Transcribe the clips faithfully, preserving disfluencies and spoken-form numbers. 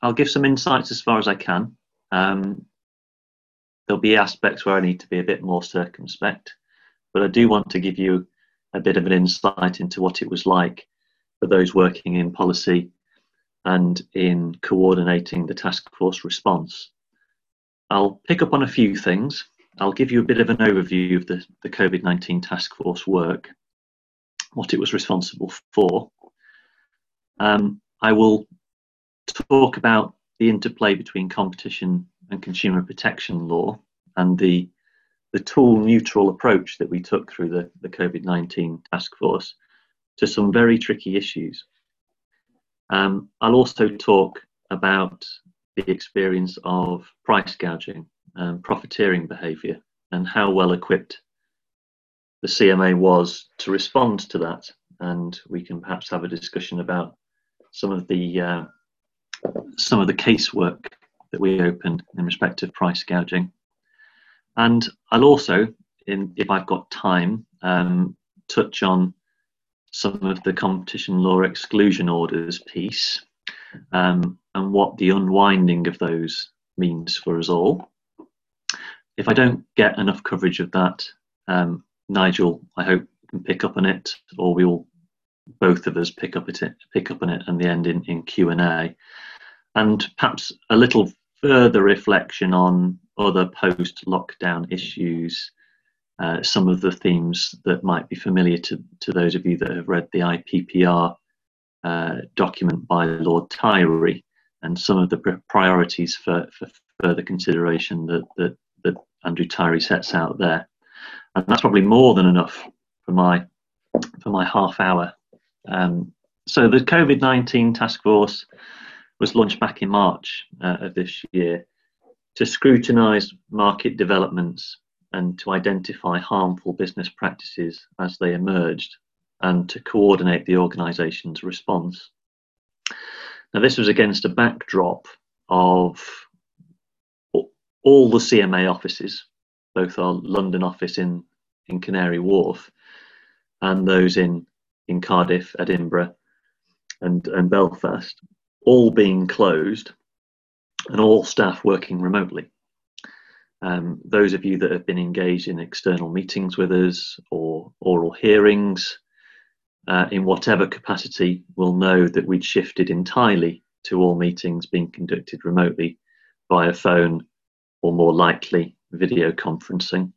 I'll give some insights as far as I can. Um, there'll be aspects where I need to be a bit more circumspect, but I do want to give you a bit of an insight into what it was like for those working in policy and in coordinating the task force response. I'll pick up on a few things. I'll give you a bit of an overview of the, the COVID nineteen task force work, what it was responsible for. Um, I will talk about the interplay between competition and consumer protection law and the, the tool neutral approach that we took through the, the COVID nineteen task force to some very tricky issues. Um, I'll also talk about the experience of price gouging and profiteering behaviour and how well equipped the C M A was to respond to that. And we can perhaps have a discussion about some of the uh, some of the casework that we opened in respect of price gouging. And I'll also, in, if I've got time, um, touch on some of the competition law exclusion orders piece um, and what the unwinding of those means for us all. If I don't get enough coverage of that, um, Nigel, I hope, can pick up on it, or we will both of us pick up it, pick up on it and the end in, in Q and A. And perhaps a little further reflection on other post-lockdown issues, uh, some of the themes that might be familiar to, to those of you that have read the I P P R uh, document by Lord Tyree, and some of the priorities for, for further consideration that, that, that Andrew Tyree sets out there. And that's probably more than enough for my, for my half hour. Um, so the COVID nineteen task force was launched back in March uh, of this year to scrutinise market developments and to identify harmful business practices as they emerged and to coordinate the organisation's response. Now, this was against a backdrop of all the C M A offices, both our London office in, in Canary Wharf and those in, in Cardiff, Edinburgh and, and Belfast, all being closed and all staff working remotely. Um, those of you that have been engaged in external meetings with us or oral hearings uh, in whatever capacity will know that we'd shifted entirely to all meetings being conducted remotely via phone or more likely video conferencing.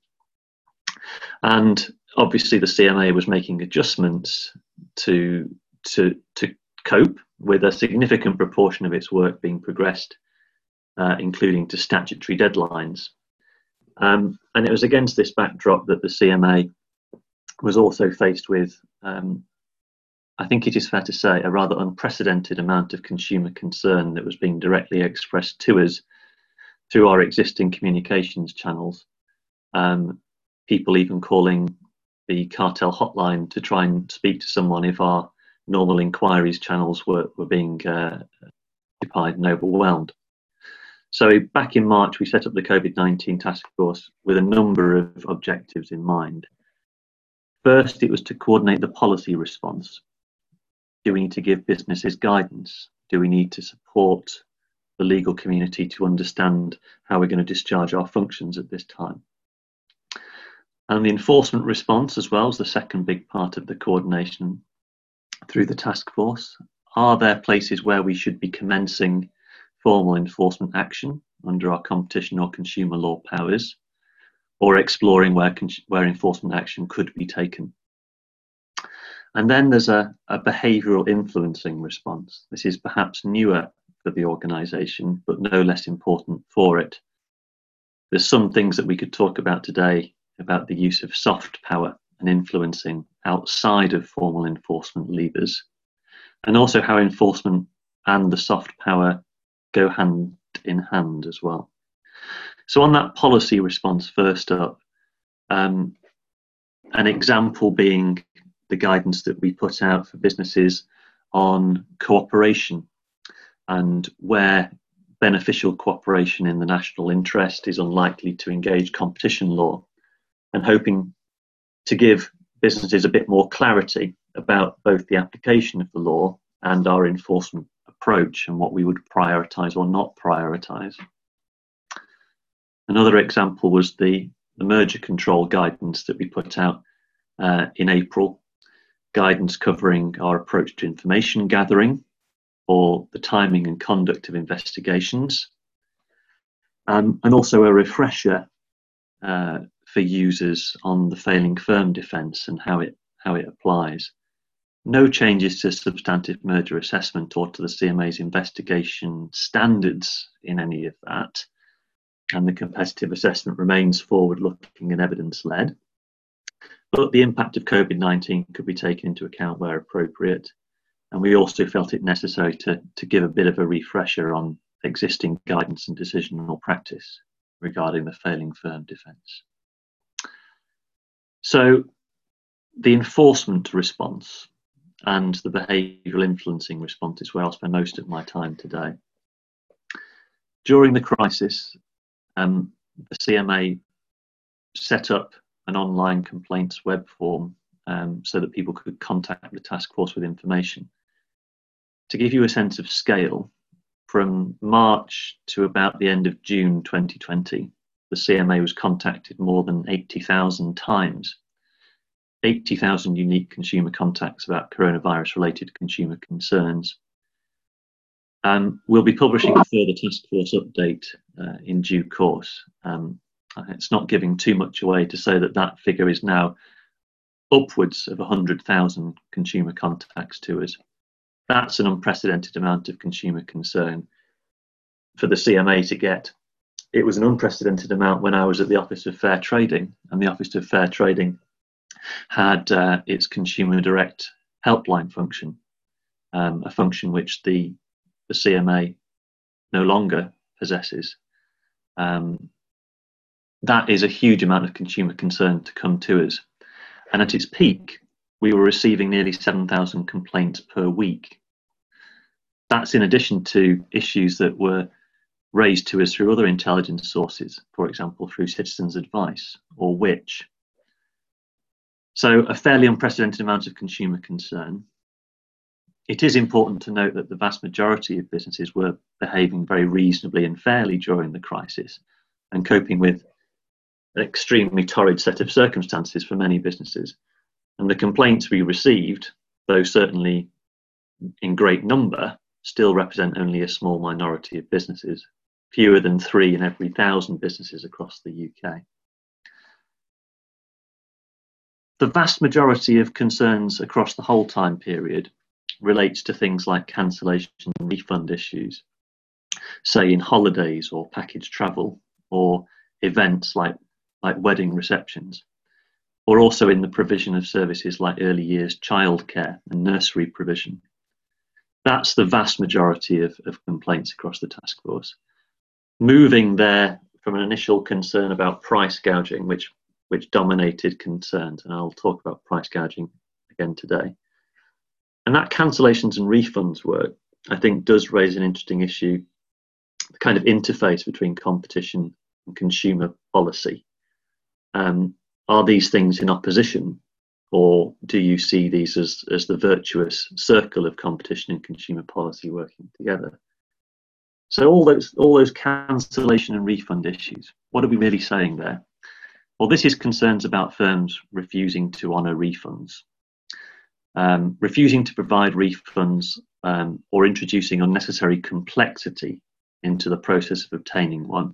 And obviously the C M A was making adjustments to, to, to cope with a significant proportion of its work being progressed, uh, including to statutory deadlines. Um, and it was against this backdrop that the C M A was also faced with, um, I think it is fair to say, a rather unprecedented amount of consumer concern that was being directly expressed to us through our existing communications channels. Um, people even calling the cartel hotline to try and speak to someone if our normal inquiries channels were, were being uh, occupied and overwhelmed. So back in March, we set up the COVID nineteen task force with a number of objectives in mind. First, it was to coordinate the policy response. Do we need to give businesses guidance? Do we need to support the legal community to understand how we're going to discharge our functions at this time? And the enforcement response as well is the second big part of the coordination through the task force. Are there places where we should be commencing formal enforcement action under our competition or consumer law powers, or exploring where, where enforcement action could be taken? And then there's a, a behavioural influencing response. This is perhaps newer for the organisation, but no less important for it. There's some things that we could talk about today about the use of soft power and influencing outside of formal enforcement levers, and also how enforcement and the soft power go hand in hand as well. So on that policy response, first up, um, an example being the guidance that we put out for businesses on cooperation and where beneficial cooperation in the national interest is unlikely to engage competition law, and hoping to give businesses a bit more clarity about both the application of the law and our enforcement approach and what we would prioritise or not prioritise. Another example was the, the merger control guidance that we put out uh, in April, guidance covering our approach to information gathering or the timing and conduct of investigations, um, and also a refresher uh, for users on the failing firm defence and how it, how it applies. No changes to substantive merger assessment or to the C M A's investigation standards in any of that. And the competitive assessment remains forward-looking and evidence-led. But the impact of COVID nineteen could be taken into account where appropriate. And we also felt it necessary to, to give a bit of a refresher on existing guidance and decisional practice regarding the failing firm defence. So the enforcement response and the behavioural influencing response is where I'll spend most of my time today. During the crisis, um, the C M A set up an online complaints web form um, so that people could contact the task force with information. To give you a sense of scale, from March to about the end of June twenty twenty, the C M A was contacted more than eighty thousand times. eighty thousand unique consumer contacts about coronavirus-related consumer concerns. Um, we'll be publishing a further task force update uh, in due course. Um, it's not giving too much away to say that that figure is now upwards of one hundred thousand consumer contacts to us. That's an unprecedented amount of consumer concern for the C M A to get. It was an unprecedented amount when I was at the Office of Fair Trading, and the Office of Fair Trading had uh, its Consumer Direct helpline function, um, a function which the, the C M A no longer possesses. Um, that is a huge amount of consumer concern to come to us. And at its peak, we were receiving nearly seven thousand complaints per week. That's in addition to issues that were raised to us through other intelligence sources, for example, through Citizens Advice or Which. So a fairly unprecedented amount of consumer concern. It is important to note that the vast majority of businesses were behaving very reasonably and fairly during the crisis and coping with an extremely torrid set of circumstances for many businesses. And the complaints we received, though certainly in great number, still represent only a small minority of businesses, fewer than three in every thousand businesses across the U K. The vast majority of concerns across the whole time period relates to things like cancellation and refund issues, say in holidays or package travel or events like, like wedding receptions, or also in the provision of services like early years childcare and nursery provision. That's the vast majority of, of complaints across the task force. Moving there from an initial concern about price gouging, which, which dominated concerns, and I'll talk about price gouging again today. And that cancellations and refunds work, I think, does raise an interesting issue, the kind of interface between competition and consumer policy. Um, are these things in opposition, or do you see these as, as the virtuous circle of competition and consumer policy working together? So all those, all those cancellation and refund issues, what are we really saying there? Well, this is concerns about firms refusing to honour refunds. Um, refusing to provide refunds um, or introducing unnecessary complexity into the process of obtaining one.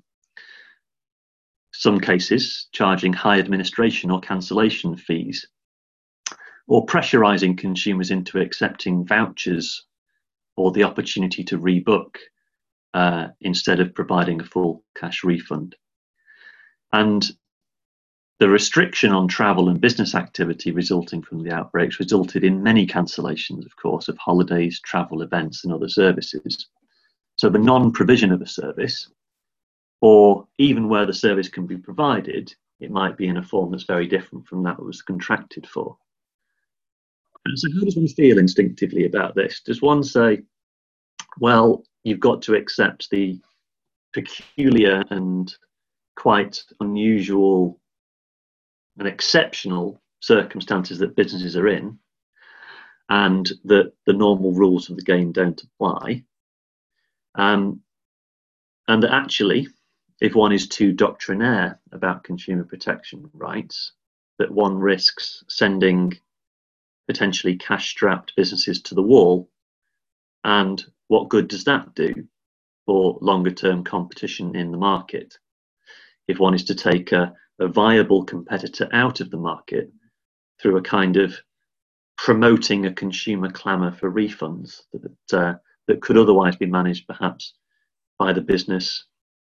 Some cases charging high administration or cancellation fees, or pressurising consumers into accepting vouchers or the opportunity to rebook uh, instead of providing a full cash refund. And the restriction on travel and business activity resulting from the outbreaks resulted in many cancellations, of course, of holidays, travel, events, and other services. So the non-provision of a service, or even where the service can be provided, it might be in a form that's very different from that it was contracted for. And so how does one feel instinctively about this? Does one say, well, you've got to accept the peculiar and quite unusual and exceptional circumstances that businesses are in, and that the normal rules of the game don't apply, Um, and that actually, if one is too doctrinaire about consumer protection rights, that one risks sending potentially cash-strapped businesses to the wall. And what good does that do for longer-term competition in the market? If one is to take a, a viable competitor out of the market through a kind of promoting a consumer clamour for refunds that, uh, that could otherwise be managed perhaps by the business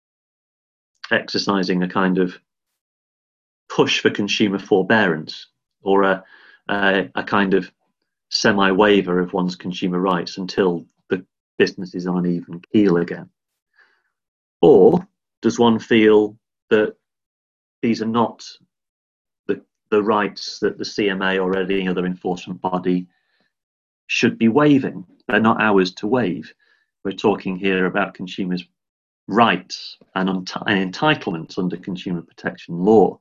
exercising a kind of push for consumer forbearance, or a, a, a kind of semi-waiver of one's consumer rights until the business is on an even keel again? Or does one feel that these are not the, the rights that the C M A or any other enforcement body should be waiving? They're not ours to waive. We're talking here about consumers' rights and, and entitlements under consumer protection law.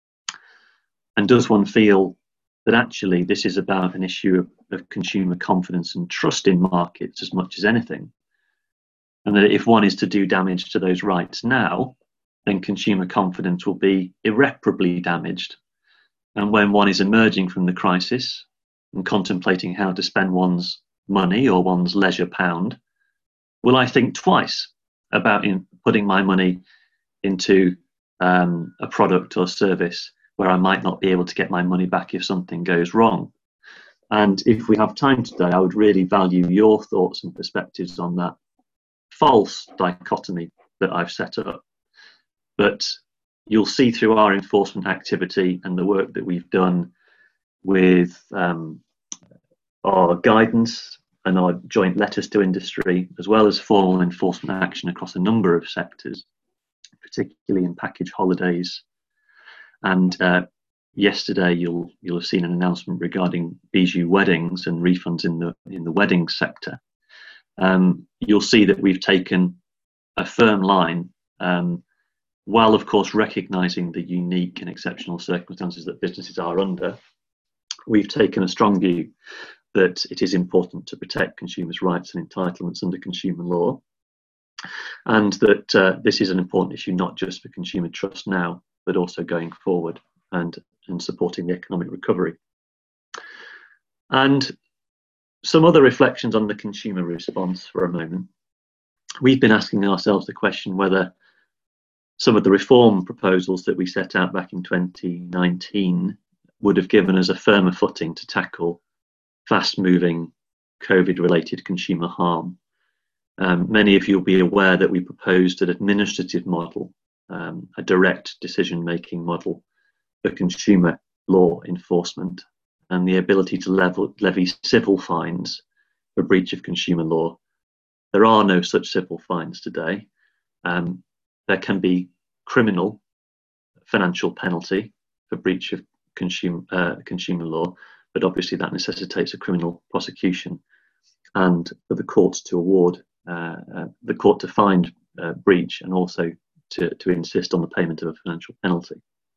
And does one feel that actually this is about an issue of, of consumer confidence and trust in markets as much as anything? And that if one is to do damage to those rights now, then consumer confidence will be irreparably damaged. And when one is emerging from the crisis and contemplating how to spend one's money or one's leisure pound, will I think twice about in putting my money into um, a product or service where I might not be able to get my money back if something goes wrong? And if we have time today, I would really value your thoughts and perspectives on that false dichotomy that I've set up. But you'll see through our enforcement activity and the work that we've done with um, our guidance and our joint letters to industry, as well as formal enforcement action across a number of sectors, particularly in package holidays. And uh, yesterday, you'll you'll have seen an announcement regarding bijou weddings and refunds in the in the wedding sector. Um, you'll see that we've taken a firm line, um, while of course recognising the unique and exceptional circumstances that businesses are under. We've taken a strong view that it is important to protect consumers' rights and entitlements under consumer law, and that uh, this is an important issue not just for consumer trust now, but also going forward and, and supporting the economic recovery. And some other reflections on the consumer response for a moment. We've been asking ourselves the question whether some of the reform proposals that we set out back in twenty nineteen would have given us a firmer footing to tackle fast-moving COVID-related consumer harm. Um, many of you will be aware that we proposed an administrative model, um, a direct decision-making model for consumer law enforcement, and the ability to level, levy civil fines for breach of consumer law. There are no such civil fines today. Um, there can be criminal financial penalty for breach of consumer, uh, consumer law, but obviously that necessitates a criminal prosecution and for the courts to award, uh, uh, the court to find uh, breach and also to, to insist on the payment of a financial penalty.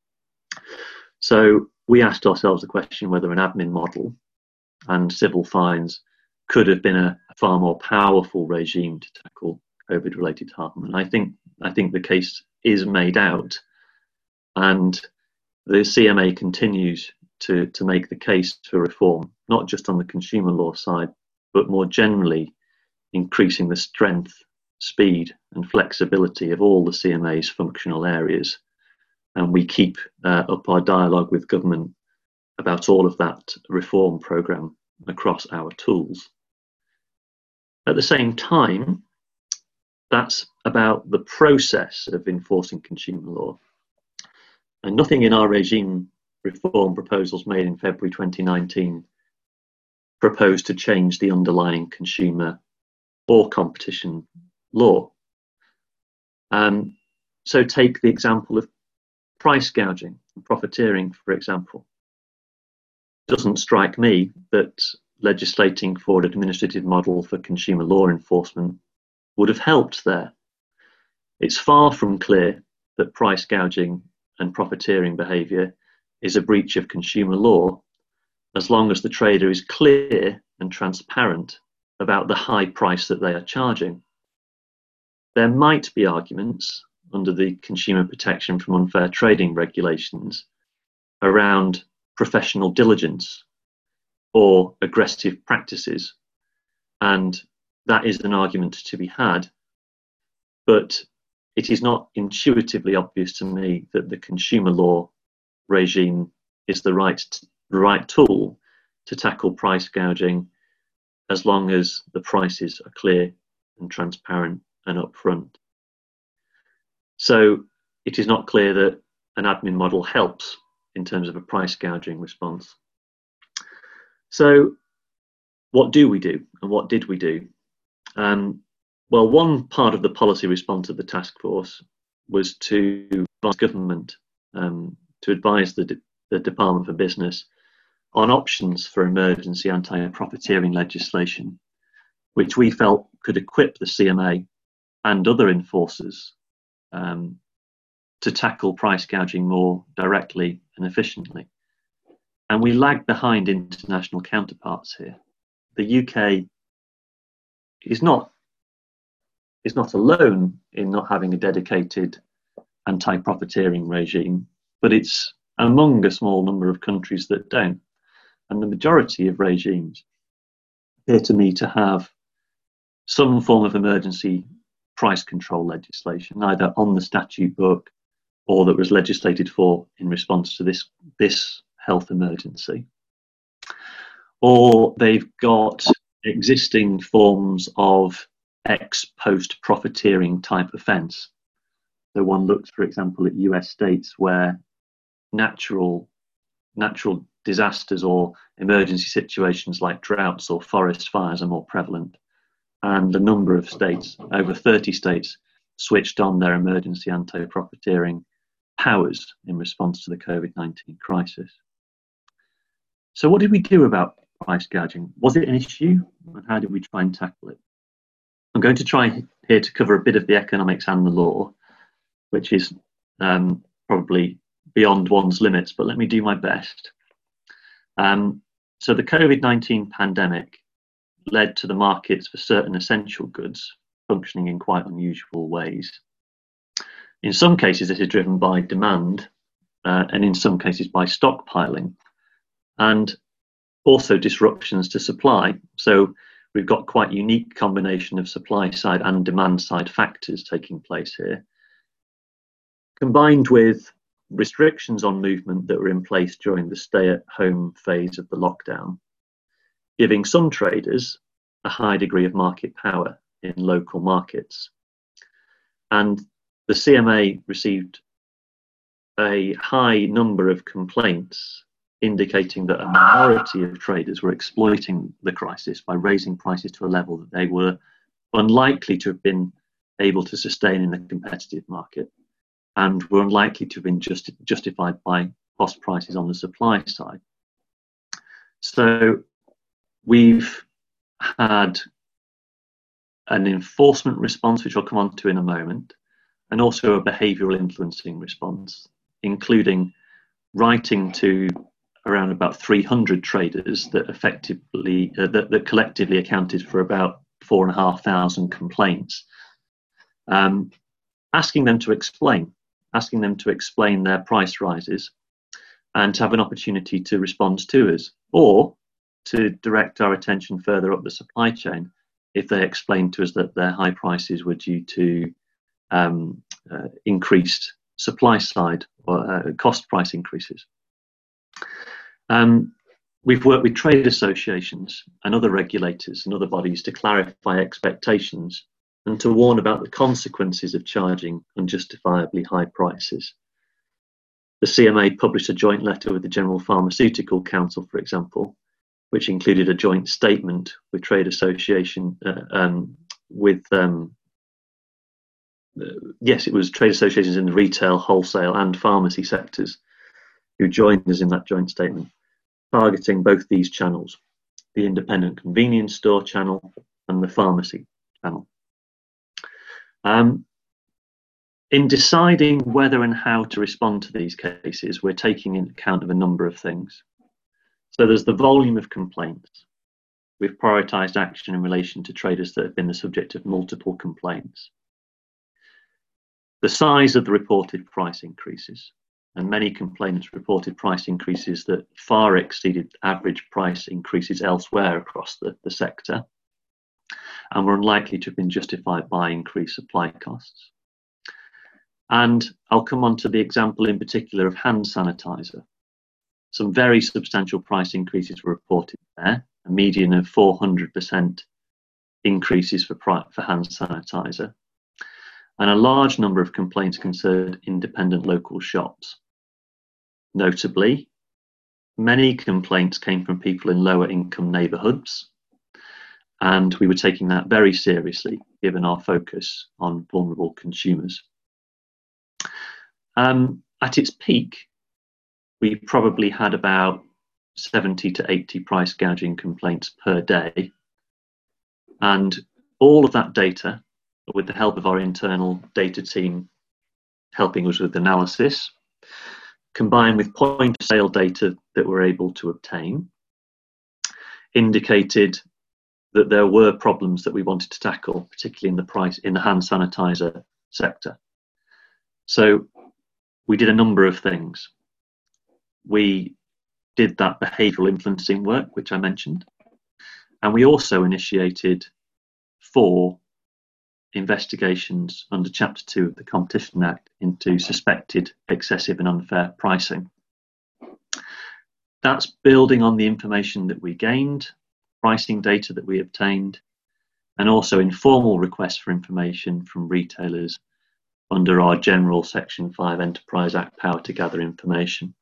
So we asked ourselves the question whether an admin model and civil fines could have been a far more powerful regime to tackle COVID-related harm. And I think I think the case is made out, and the C M A continues to, to make the case for reform, not just on the consumer law side, but more generally increasing the strength, speed and flexibility of all the C M A's functional areas. And we keep uh, up our dialogue with government about all of that reform programme across our tools. At the same time, that's about the process of enforcing consumer law. And nothing in our regime reform proposals made in February twenty nineteen proposed to change the underlying consumer or competition law. Um, so take the example of price gouging and profiteering, for example. It doesn't strike me that legislating for an administrative model for consumer law enforcement would have helped there. It's far from clear that price gouging and profiteering behaviour is a breach of consumer law as long as the trader is clear and transparent about the high price that they are charging. there might be arguments under the Consumer Protection from Unfair Trading regulations around professional diligence or aggressive practices, and that is an argument to be had, but it is not intuitively obvious to me that the consumer law regime is the right, right tool to tackle price gouging, as long as the prices are clear and transparent and upfront. So it is not clear that an admin model helps in terms of a price gouging response. So what do we do, and what did we do? Um, well, one part of the policy response of the task force was to advise government, um, to advise the, the Department for Business on options for emergency anti-profiteering legislation, which we felt could equip the C M A and other enforcers um, to tackle price gouging more directly and efficiently. And we lag behind international counterparts here. The U K is not, is not alone in not having a dedicated anti-profiteering regime, but it's among a small number of countries that don't. And the majority of regimes appear to me to have some form of emergency price control legislation, either on the statute book or that was legislated for in response to this, this health emergency. Or they've got existing forms of ex post profiteering type offence. So one looks, for example, at U S states where natural natural disasters or emergency situations like droughts or forest fires are more prevalent. And a number of states, over thirty states, switched on their emergency anti-profiteering powers in response to the COVID nineteen crisis. So what did we do about price gouging? Was it an issue? And how did we try and tackle it? I'm going to try here to cover a bit of the economics and the law, which is um, probably beyond one's limits, but let me do my best. Um, so the COVID nineteen pandemic led to the markets for certain essential goods functioning in quite unusual ways. In some cases, this is driven by demand, uh, and in some cases by stockpiling, and also disruptions to supply. So we've got quite unique combination of supply side and demand side factors taking place here, combined with restrictions on movement that were in place during the stay-at-home phase of the lockdown, giving some traders a high degree of market power in local markets. And the C M A received a high number of complaints indicating that a minority of traders were exploiting the crisis by raising prices to a level that they were unlikely to have been able to sustain in a competitive market, and were unlikely to have been just, justified by cost prices on the supply side. So we've had an enforcement response, which I'll come on to in a moment, and also a behavioural influencing response, including writing to around about three hundred traders that effectively, uh, that, that collectively accounted for about four and a half thousand complaints, um, asking them to explain, asking them to explain their price rises and to have an opportunity to respond to us, or to direct our attention further up the supply chain if they explained to us that their high prices were due to um, uh, increased supply side or uh, cost price increases. Um, we've worked with trade associations and other regulators and other bodies to clarify expectations and to warn about the consequences of charging unjustifiably high prices. The C M A published a joint letter with the General Pharmaceutical Council, for example, which included a joint statement with trade association, uh, um, with, um, uh, yes, it was trade associations in the retail, wholesale and pharmacy sectors who joined us in that joint statement, targeting both these channels, the independent convenience store channel and the pharmacy channel. Um, in deciding whether and how to respond to these cases, we're taking into account of a number of things. So there's the volume of complaints. We've prioritised action in relation to traders that have been the subject of multiple complaints. the size of the reported price increases, and many complainants reported price increases that far exceeded average price increases elsewhere across the, the sector, and were unlikely to have been justified by increased supply costs. And I'll come on to the example in particular of hand sanitizer. Some very substantial price increases were reported there, a median of four hundred percent increases for, for hand sanitizer. And a large number of complaints concerned independent local shops. Notably, many complaints came from people in lower income neighbourhoods, and we were taking that very seriously given our focus on vulnerable consumers. Um, at its peak, we probably had about seventy to eighty price gouging complaints per day, and all of that data, with the help of our internal data team helping us with analysis, combined with point of sale data that we're able to obtain, indicated that there were problems that we wanted to tackle, particularly in the price in the hand sanitizer sector. So we did a number of things. We did that behavioural influencing work, which I mentioned, and we also initiated four investigations under Chapter two of the Competition Act into suspected excessive and unfair pricing. That's building on the information that we gained, pricing data that we obtained, and also informal requests for information from retailers under our general Section five Enterprise Act power to gather information.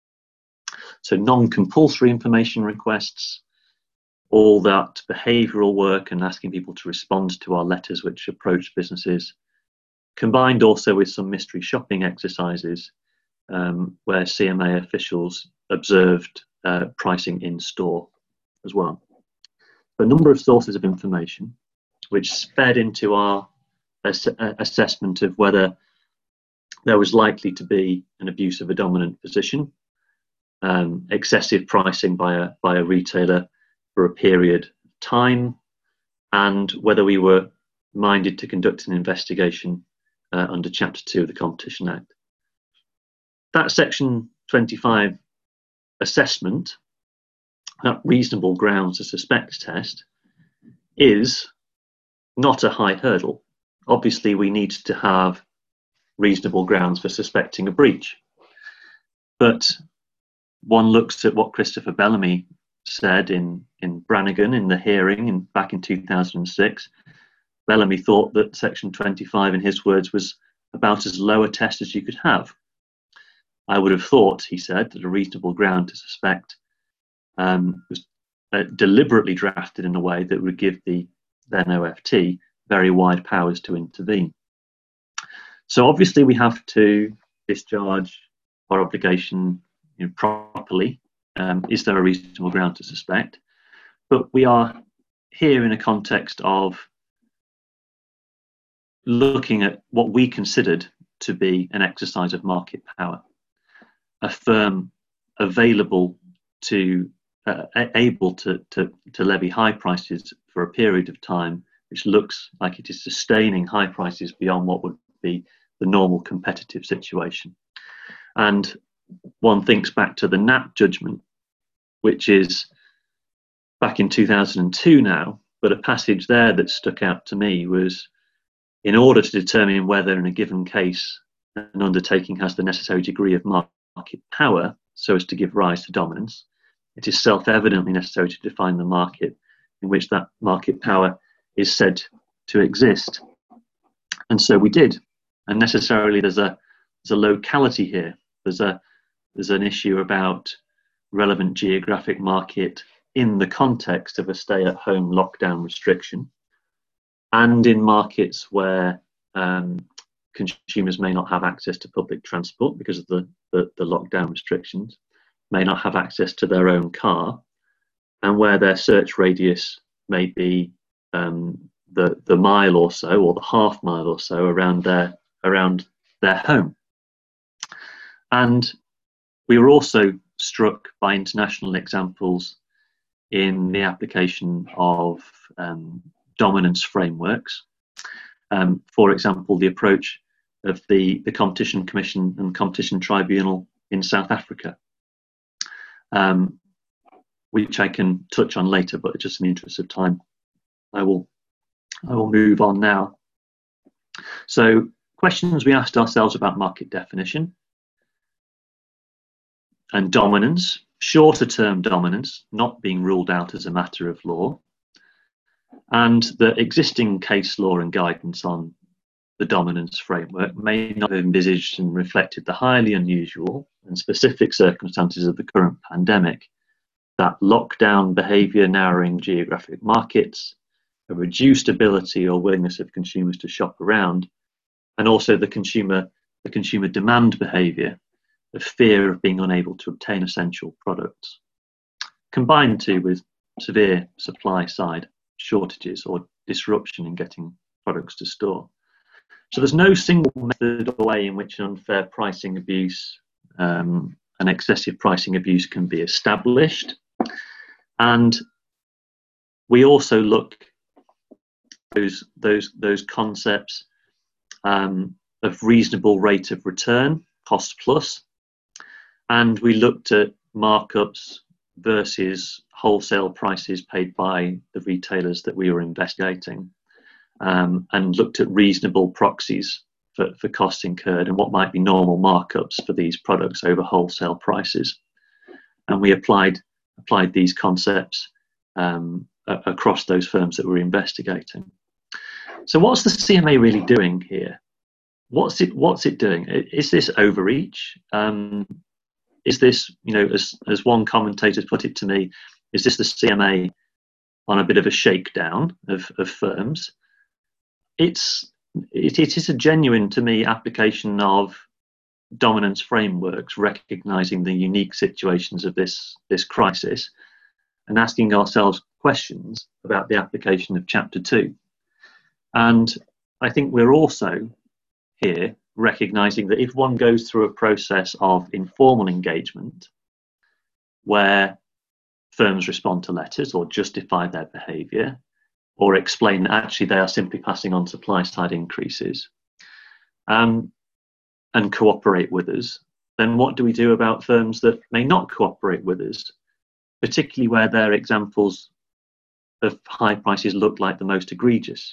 So non-compulsory information requests, all that behavioural work and asking people to respond to our letters which approach businesses, combined also with some mystery shopping exercises um, where C M A officials observed uh, pricing in store as well. A number of sources of information which fed into our ass assessment of whether there was likely to be an abuse of a dominant position, um, excessive pricing by a, by a retailer for a period of time, and whether we were minded to conduct an investigation uh, under Chapter two of the Competition Act. That Section twenty-five assessment, that reasonable grounds to suspect test, is not a high hurdle. Obviously, we need to have reasonable grounds for suspecting a breach. But one looks at what Christopher Bellamy said in, in Brannigan in the hearing in, back in two thousand six. Bellamy thought that Section twenty-five, in his words, was about as low a test as you could have. I would have thought, he said, that a reasonable ground to suspect um, was uh, deliberately drafted in a way that would give the then O F T very wide powers to intervene. So obviously we have to discharge our obligation, you know, properly. Um, is there a reasonable ground to suspect? But we are here in a context of looking at what we considered to be an exercise of market power, a firm available to, uh, able to, to, to levy high prices for a period of time, which looks like it is sustaining high prices beyond what would be the normal competitive situation. And one thinks back to the N A P judgment, which is back in two thousand two now, but a passage there that stuck out to me was, in order to determine whether in a given case an undertaking has the necessary degree of market power so as to give rise to dominance, it is self-evidently necessary to define the market in which that market power is said to exist. And so we did. And necessarily there's a there's a locality here. There's a there's an issue about relevant geographic market in the context of a stay-at-home lockdown restriction, and in markets where um, consumers may not have access to public transport because of the, the, the lockdown restrictions, may not have access to their own car, and where their search radius may be um, the, the mile or so, or the half mile or so around their, around their home. And we were also struck by international examples in the application of um, dominance frameworks. Um, for example, the approach of the, the Competition Commission and Competition Tribunal in South Africa, um, which I can touch on later, but just in the interest of time, I will, I will move on now. So, questions we asked ourselves about market definition and dominance, shorter term dominance not being ruled out as a matter of law, and the existing case law and guidance on the dominance framework may not have envisaged and reflected the highly unusual and specific circumstances of the current pandemic, that lockdown behaviour narrowing geographic markets, a reduced ability or willingness of consumers to shop around, and also the consumer, the consumer demand behaviour, the fear of being unable to obtain essential products, combined too with severe supply side shortages or disruption in getting products to store. So there's no single method or way in which unfair pricing abuse um, and excessive pricing abuse can be established. And we also look at those, those, those concepts um, of reasonable rate of return, cost plus, and we looked at markups versus wholesale prices paid by the retailers that we were investigating. Um, and looked at reasonable proxies for, for costs incurred and what might be normal markups for these products over wholesale prices. And we applied, applied these concepts um, a- across those firms that we're investigating. So what's the C M A really doing here? What's it, what's it doing? Is this overreach? Um, is this, you know, as, as one commentator put it to me, is this the C M A on a bit of a shakedown of, of firms? It's, it, it is a genuine, to me, application of dominance frameworks, recognising the unique situations of this, this crisis and asking ourselves questions about the application of Chapter two. And I think we're also here recognising that if one goes through a process of informal engagement where firms respond to letters or justify their behaviour, or explain that actually they are simply passing on supply side increases, um, and cooperate with us, then what do we do about firms that may not cooperate with us, particularly where their examples of high prices look like the most egregious?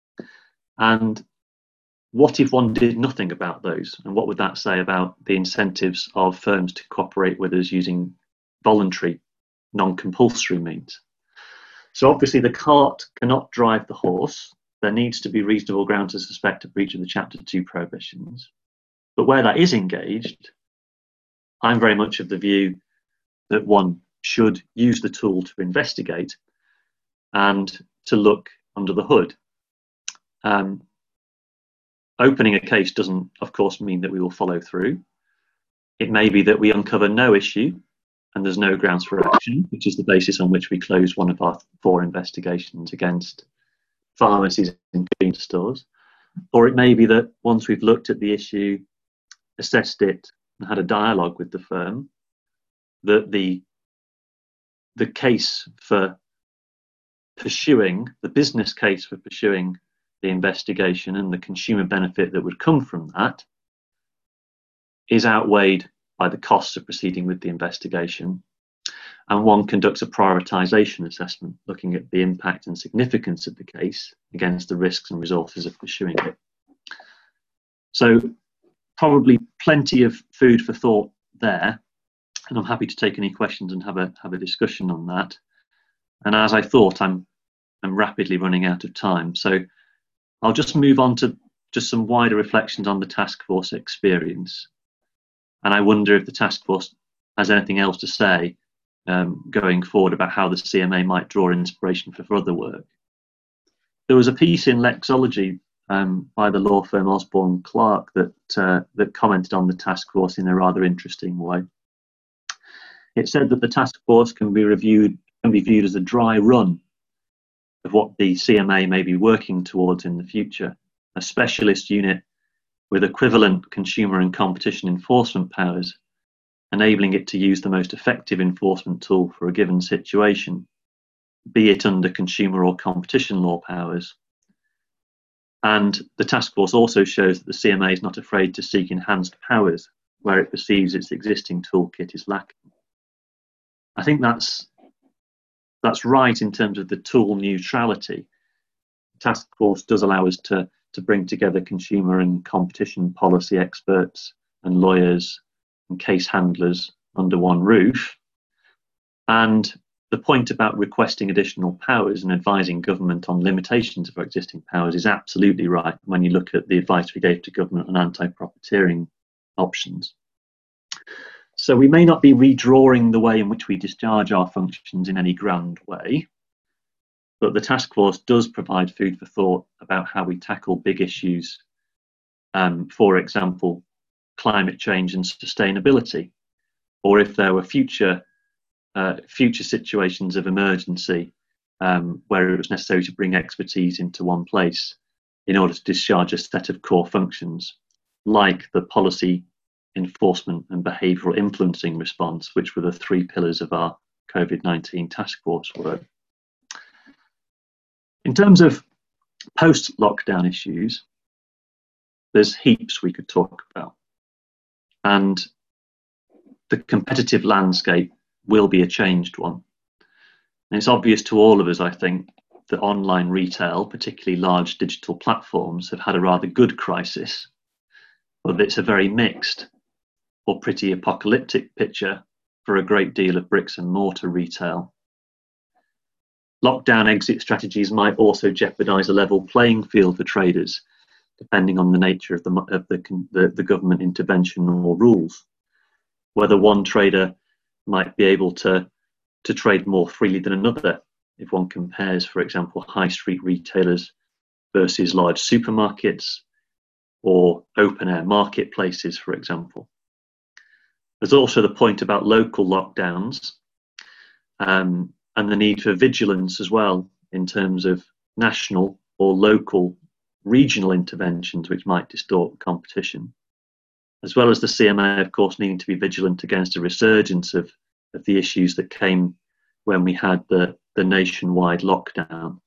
And what if one did nothing about those? And what would that say about the incentives of firms to cooperate with us using voluntary, non-compulsory means? So obviously the cart cannot drive the horse. There needs to be reasonable ground to suspect a breach of the Chapter two prohibitions. But where that is engaged, I'm very much of the view that one should use the tool to investigate and to look under the hood. Um, opening a case doesn't, of course, mean that we will follow through. It may be that we uncover no issue and there's no grounds for action, which is the basis on which we closed one of our four investigations against pharmacies and convenience stores. Or it may be that once we've looked at the issue, assessed it, and had a dialogue with the firm, that the, the case for pursuing, the business case for pursuing the investigation and the consumer benefit that would come from that is outweighed by the costs of proceeding with the investigation, and one conducts a prioritisation assessment looking at the impact and significance of the case against the risks and resources of pursuing it. So probably plenty of food for thought there, and I'm happy to take any questions and have a have a discussion on that. And as I thought, I'm I'm rapidly running out of time, so I'll just move on to just some wider reflections on the task force experience. And I wonder if the task force has anything else to say um, going forward about how the C M A might draw inspiration for further work. There was a piece in Lexology um, by the law firm Osborne Clarke that uh, that commented on the task force in a rather interesting way. It said that the task force can be reviewed can be viewed as a dry run of what the C M A may be working towards in the future, a specialist unit with equivalent consumer and competition enforcement powers, enabling it to use the most effective enforcement tool for a given situation, be it under consumer or competition law powers, And the task force also shows that the C M A is not afraid to seek enhanced powers where it perceives its existing toolkit is lacking. I think that's that's right in terms of the tool neutrality. The task force does allow us to, to bring together consumer and competition policy experts and lawyers and case handlers under one roof. And the point about requesting additional powers and advising government on limitations of our existing powers is absolutely right when you look at the advice we gave to government on anti-profiteering options. So we may not be redrawing the way in which we discharge our functions in any grand way, but the task force does provide food for thought about how we tackle big issues, um, for example, climate change and sustainability, or if there were future Uh, future situations of emergency um, where it was necessary to bring expertise into one place in order to discharge a set of core functions, like the policy enforcement and behavioural influencing response, which were the three pillars of our COVID nineteen task force work. In terms of post-lockdown issues, there's heaps we could talk about. And the competitive landscape will be a changed one. And it's obvious to all of us, I think, that online retail, particularly large digital platforms, have had a rather good crisis, but it's a very mixed or pretty apocalyptic picture for a great deal of bricks and mortar retail. Lockdown exit strategies might also jeopardise a level playing field for traders, depending on the nature of the, of the, the, the government intervention or rules. Whether one trader might be able to, to trade more freely than another if one compares, for example, high street retailers versus large supermarkets or open air marketplaces, for example. There's also the point about local lockdowns um, and the need for vigilance as well in terms of national or local regional interventions which might distort competition, as well as the C M A, of course, needing to be vigilant against a resurgence of, of the issues that came when we had the, the nationwide lockdown.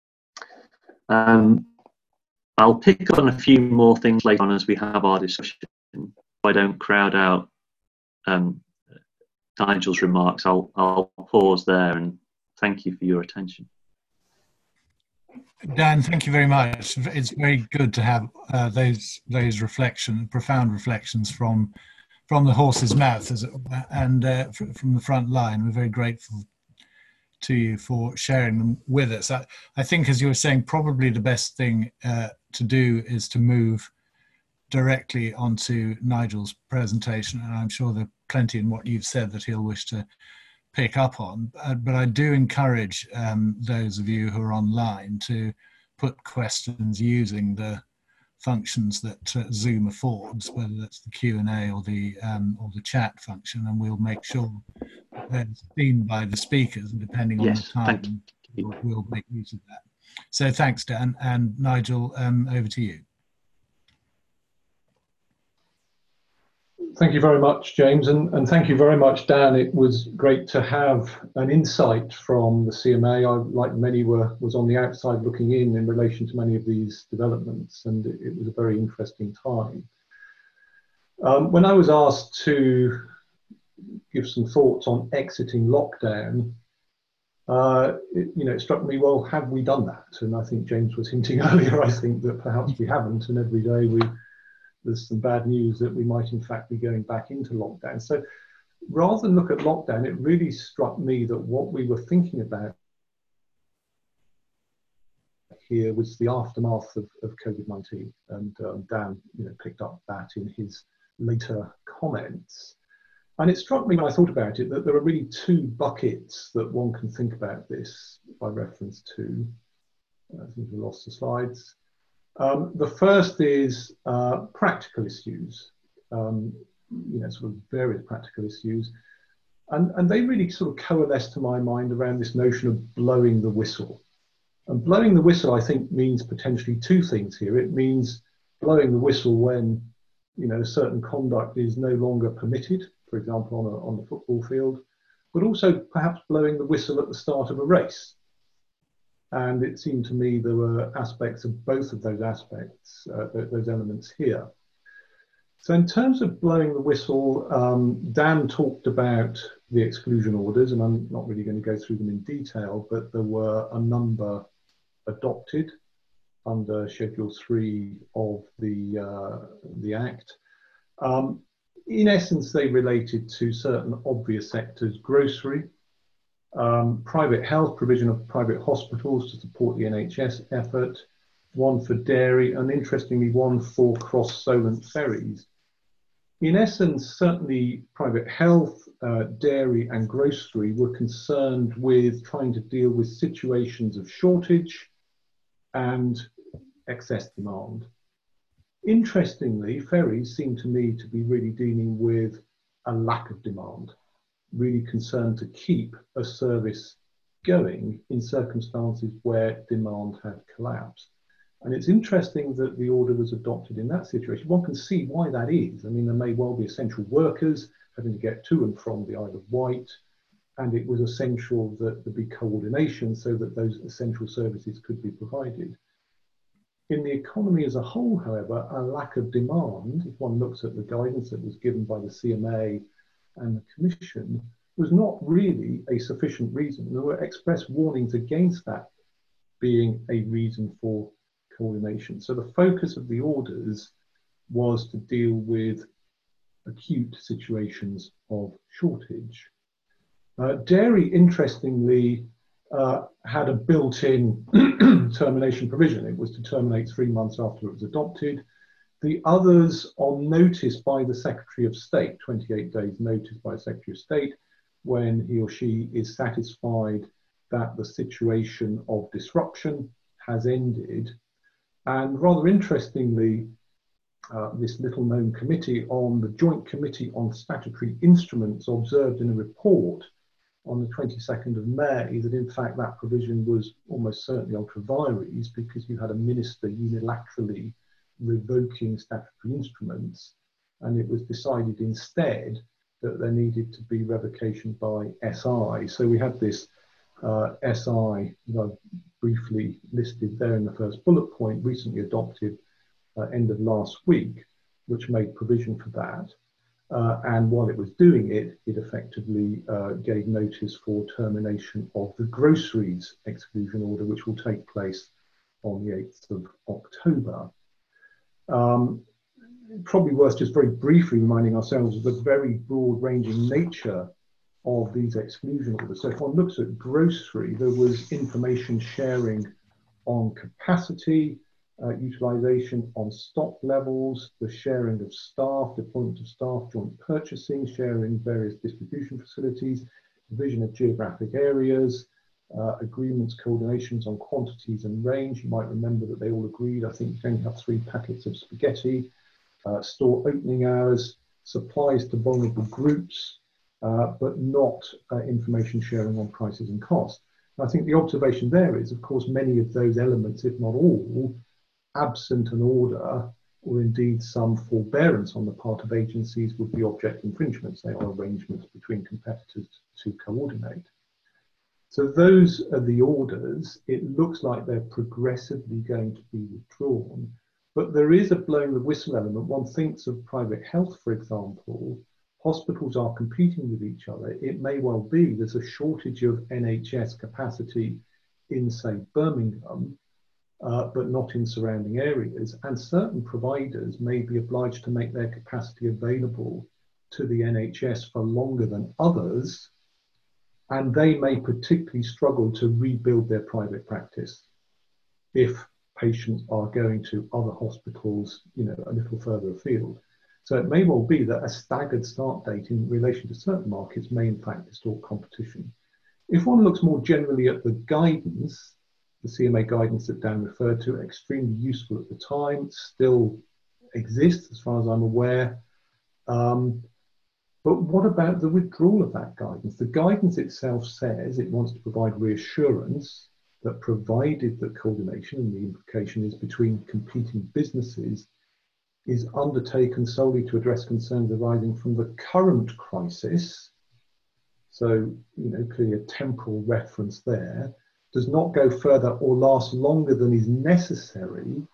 Um, I'll pick on a few more things later on as we have our discussion. If I don't crowd out um, Nigel's remarks, I'll, I'll pause there and thank you for your attention. Dan, thank you very much. It's very good to have uh, those those reflections, profound reflections from from the horse's mouth, as it, and uh, from the front line. We're very grateful to you for sharing them with us. I, I think, as you were saying, probably the best thing uh, to do is to move directly onto Nigel's presentation, and I'm sure there are plenty in what you've said that he'll wish to pick up on, uh, but I do encourage um, those of you who are online to put questions using the functions that uh, Zoom affords, whether that's the Q and A or the um, or the chat function, and we'll make sure that they're seen by the speakers, and depending on Yes, the time, we'll, we'll make use of that. So thanks, Dan, and Nigel, um, over to you. Thank you very much, James, and, and thank you very much, Dan. It was great to have an insight from the C M A. I, like many, were was on the outside looking in in relation to many of these developments, and it, it was a very interesting time. Um, when I was asked to give some thoughts on exiting lockdown, uh, it, you know, it struck me, well, have we done that? And I think James was hinting earlier, I think that perhaps we haven't, and every day we there's some bad news that we might in fact be going back into lockdown. So rather than look at lockdown, it really struck me that what we were thinking about here was the aftermath of, of COVID nineteen. And um, Dan, you know, picked up that in his later comments. And it struck me when I thought about it that there are really two buckets that one can think about this by reference to. I think we lost the slides. Um, the first is uh, practical issues, um, you know, sort of various practical issues. And, and they really sort of coalesce to my mind around this notion of blowing the whistle. And blowing the whistle, I think, means potentially two things here. It means blowing the whistle when, you know, certain conduct is no longer permitted, for example, on, a, on the football field, but also perhaps blowing the whistle at the start of a race. And it seemed to me there were aspects of both of those aspects, uh, those elements here. So in terms of blowing the whistle, um, Dan talked about the exclusion orders, and I'm not really going to go through them in detail, but there were a number adopted under Schedule three of the, uh, the Act. Um, in essence, they related to certain obvious sectors: grocery, um, private health, provision of private hospitals to support the N H S effort, one for dairy, and interestingly, one for cross-Solent ferries. In essence, certainly private health, uh, dairy and grocery were concerned with trying to deal with situations of shortage and excess demand. Interestingly, ferries seem to me to be really dealing with a lack of demand, really concerned to keep a service going in circumstances where demand had collapsed. And it's interesting that the order was adopted in that situation. One can see why that is. I mean, there may well be essential workers having to get to and from the Isle of Wight, and it was essential that there be coordination so that those essential services could be provided. In the economy as a whole, however, a lack of demand, if one looks at the guidance that was given by the C M A and the Commission, was not really a sufficient reason. There were express warnings against that being a reason for coordination. So the focus of the orders was to deal with acute situations of shortage. Uh, dairy, interestingly, uh, had a built-in termination provision. It was to terminate three months after it was adopted. The others, on notice by the Secretary of State, twenty-eight days notice by the Secretary of State, when he or she is satisfied that the situation of disruption has ended. And rather interestingly, uh, this little known committee on the Joint Committee on Statutory Instruments observed in a report on the twenty-second of May that in fact that provision was almost certainly ultra vires, because you had a minister unilaterally revoking statutory instruments, and it was decided instead that there needed to be revocation by S I. So we had this uh, S I that I've briefly listed there in the first bullet point, recently adopted uh, end of last week, which made provision for that. Uh, and while it was doing it, it effectively uh, gave notice for termination of the groceries exclusion order, which will take place on the eighth of October. Um, probably worth just very briefly reminding ourselves of the very broad-ranging nature of these exclusion orders. So if one looks at grocery, there was information sharing on capacity, uh, utilisation on stock levels, the sharing of staff, deployment of staff, joint purchasing, sharing various distribution facilities, division of geographic areas, uh, agreements, coordinations on quantities and range. You might remember that they all agreed, I think you only have three packets of spaghetti, uh, store opening hours, supplies to vulnerable groups, uh, but not uh, information sharing on prices and costs. And I think the observation there is, of course, many of those elements, if not all, absent an order or indeed some forbearance on the part of agencies, would be object infringements. They are arrangements between competitors to coordinate. So those are the orders. It looks like they're progressively going to be withdrawn, but there is a blowing the whistle element. One thinks of private health, for example. Hospitals are competing with each other. It may well be there's a shortage of N H S capacity in, say, Birmingham, uh, but not in surrounding areas. And certain providers may be obliged to make their capacity available to the N H S for longer than others, and they may particularly struggle to rebuild their private practice if patients are going to other hospitals, you know, a little further afield. So it may well be that a staggered start date in relation to certain markets may in fact distort competition. If one looks more generally at the guidance, the C M A guidance that Dan referred to, extremely useful at the time, still exists as far as I'm aware. Um, but what about the withdrawal of that guidance? The guidance itself says it wants to provide reassurance that provided that coordination, and the implication is between competing businesses, is undertaken solely to address concerns arising from the current crisis. So, you know, clearly a temporal reference there. does not go further or last longer than is necessary,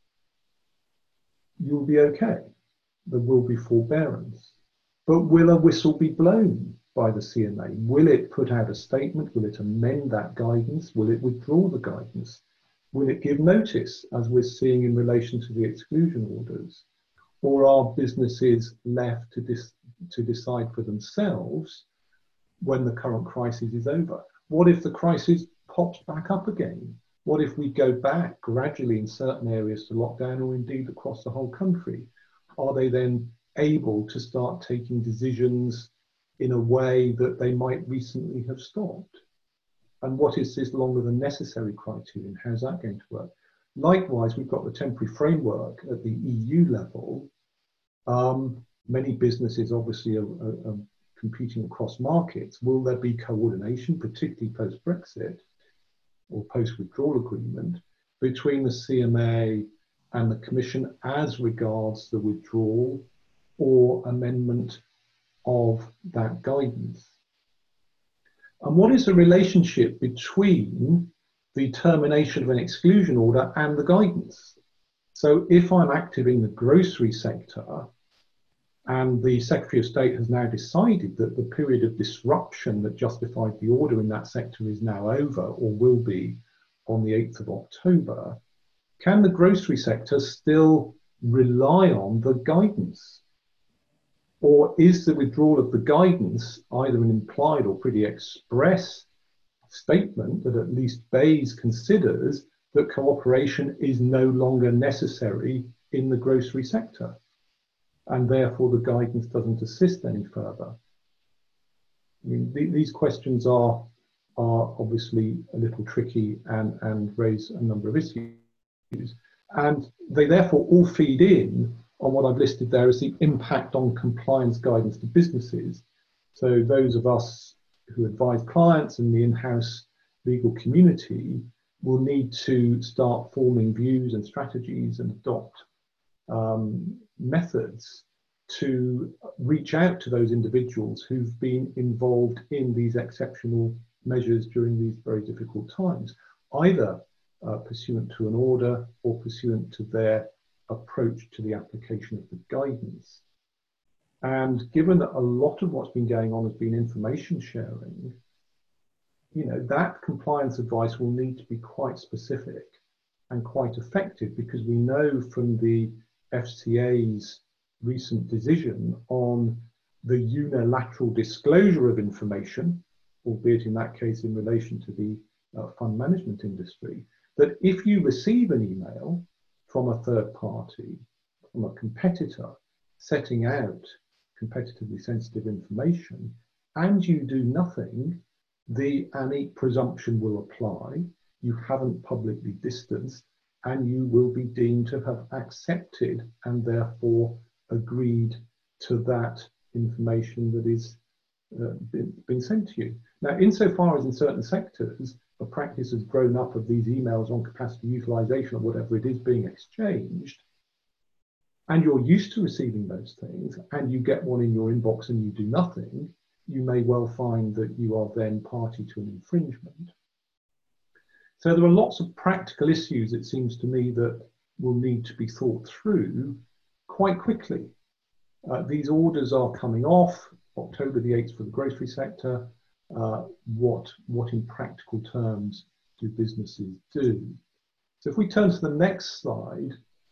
you'll be okay. There will be forbearance. But will a whistle be blown by the C M A? Will it put out a statement? Will it amend that guidance? Will it withdraw the guidance? Will it give notice, as we're seeing in relation to the exclusion orders? Or are businesses left to, dis to decide for themselves when the current crisis is over? What if the crisis pops back up again? What if we go back gradually in certain areas to lockdown, or indeed across the whole country? Are they then able to start taking decisions in a way that they might recently have stopped? And what is this longer than necessary criterion? How's that going to work? Likewise, we've got the temporary framework at the E U level. Um, many businesses obviously are, are, are competing across markets. Will there be coordination, particularly post-Brexit or post-withdrawal agreement, between the C M A and the Commission as regards the withdrawal or amendment of that guidance? And what is the relationship between the termination of an exclusion order and the guidance? So if I'm active in the grocery sector and the Secretary of State has now decided that the period of disruption that justified the order in that sector is now over, or will be on the eighth of October, can the grocery sector still rely on the guidance? Or is the withdrawal of the guidance either an implied or pretty express statement that at least BEIS considers that cooperation is no longer necessary in the grocery sector, and therefore the guidance doesn't assist any further? I mean, th these questions are, are obviously a little tricky and, and raise a number of issues. And they therefore all feed in on what I've listed there as the impact on compliance guidance to businesses. So those of us who advise clients in the in-house legal community will need to start forming views and strategies and adopt um, methods to reach out to those individuals who've been involved in these exceptional measures during these very difficult times, either uh, pursuant to an order or pursuant to their approach to the application of the guidance. And given that a lot of what's been going on has been information sharing, you know, that compliance advice will need to be quite specific and quite effective, because we know from the F C A's recent decision on the unilateral disclosure of information, albeit in that case in relation to the uh, fund management industry, that if you receive an email from a third party, from a competitor, setting out competitively sensitive information, and you do nothing, the Anique presumption will apply. You haven't publicly distanced, and you will be deemed to have accepted and therefore agreed to that information that is uh, been, been sent to you. Now, insofar as in certain sectors, a practice has grown up of these emails on capacity utilization or whatever it is being exchanged, and you're used to receiving those things, and you get one in your inbox and you do nothing, you may well find that you are then party to an infringement. So there are lots of practical issues, it seems to me, that will need to be thought through quite quickly. Uh, these orders are coming off, October the eighth for the grocery sector. Uh, what, what in practical terms do businesses do? So if we turn to the next slide,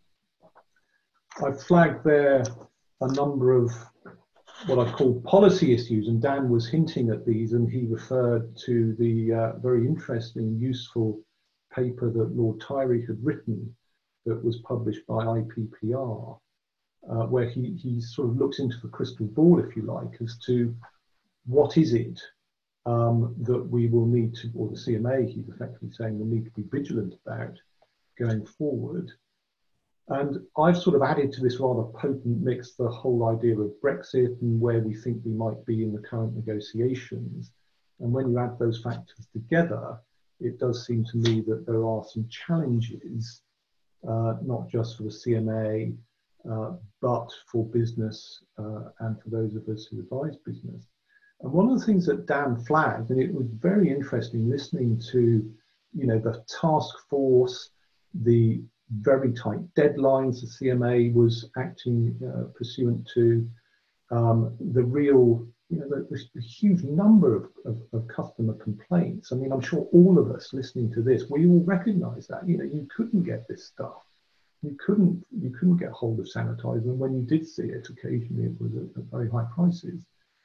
I've flagged there a number of what I call policy issues, and Dan was hinting at these, and he referred to the uh, very interesting, useful paper that Lord Tyree had written that was published by I P P R, uh, where he, he sort of looks into the crystal ball, if you like, as to what is it um, that we will need to, or the C M A, he's effectively saying, will need to be vigilant about going forward. And I've sort of added to this rather potent mix the whole idea of Brexit and where we think we might be in the current negotiations. And when you add those factors together, it does seem to me that there are some challenges, uh, not just for the C M A, uh, but for business uh, and for those of us who advise business. And one of the things that Dan flagged, and it was very interesting listening to you know, the task force, the very tight deadlines the C M A was acting uh, pursuant to, um, the real, you know, the, the huge number of, of, of customer complaints. I mean, I'm sure all of us listening to this, we all recognise that. You know, you couldn't get this stuff. You couldn't, you couldn't get hold of sanitizer, and when you did see it, occasionally it was at, at very high prices.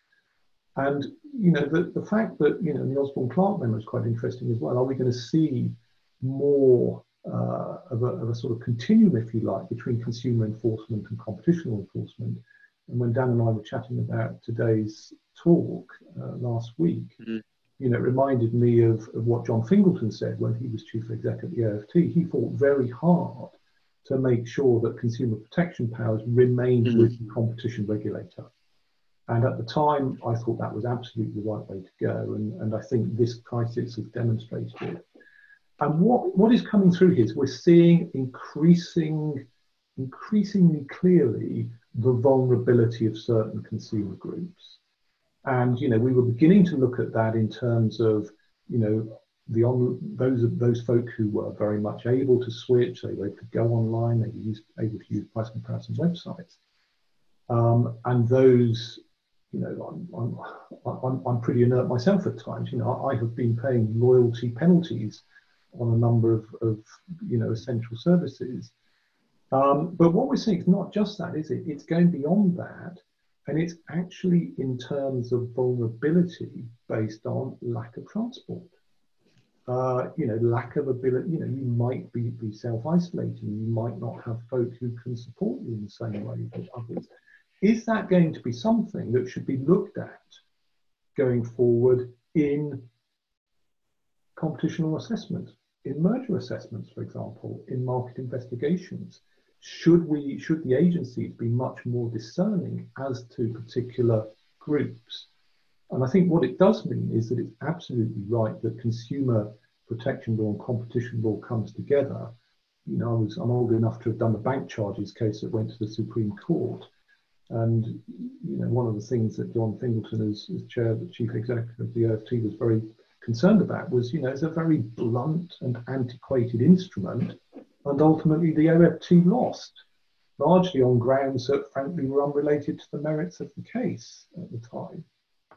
And you know, the, the fact that, you know, the Osborne Clarke memo is quite interesting as well. Are we going to see more uh, of, a, of a sort of continuum, if you like, between consumer enforcement and competition enforcement? And when Dan and I were chatting about today's talk uh, last week, mm-hmm. you know, it reminded me of, of what John Fingleton said when he was chief exec at the O F T. He fought very hard to make sure that consumer protection powers remained mm-hmm. with the competition regulator. And at the time, I thought that was absolutely the right way to go. And, and I think this crisis has demonstrated it. And what, what is coming through here is we're seeing increasing, increasingly clearly the vulnerability of certain consumer groups. And, you know, we were beginning to look at that in terms of, you know, the on, those, those folk who were very much able to switch, they were able to go online, they were used, able to use price comparison websites. Um, and those, you know, I'm, I'm, I'm, I'm pretty inert myself at times. You know, I have been paying loyalty penalties on a number of, of you know, essential services. Um, but what we're seeing is not just that, is it? It's going beyond that. And it's actually in terms of vulnerability based on lack of transport. Uh, you know, lack of ability, you know, you might be, be self-isolating. You might not have folk who can support you in the same way as others. Is that going to be something that should be looked at going forward in competitional assessment, in merger assessments, for example, in market investigations? Should we, should the agencies be much more discerning as to particular groups? And I think what it does mean is that it's absolutely right that consumer protection law and competition law comes together. You know, I was, I'm old enough to have done the bank charges case that went to the Supreme Court. And, you know, one of the things that John Fingleton, as, as chair, the chief executive of the O F T, was very concerned about was, you know, it's a very blunt and antiquated instrument. And ultimately the O F T lost, largely on grounds that frankly were unrelated to the merits of the case at the time.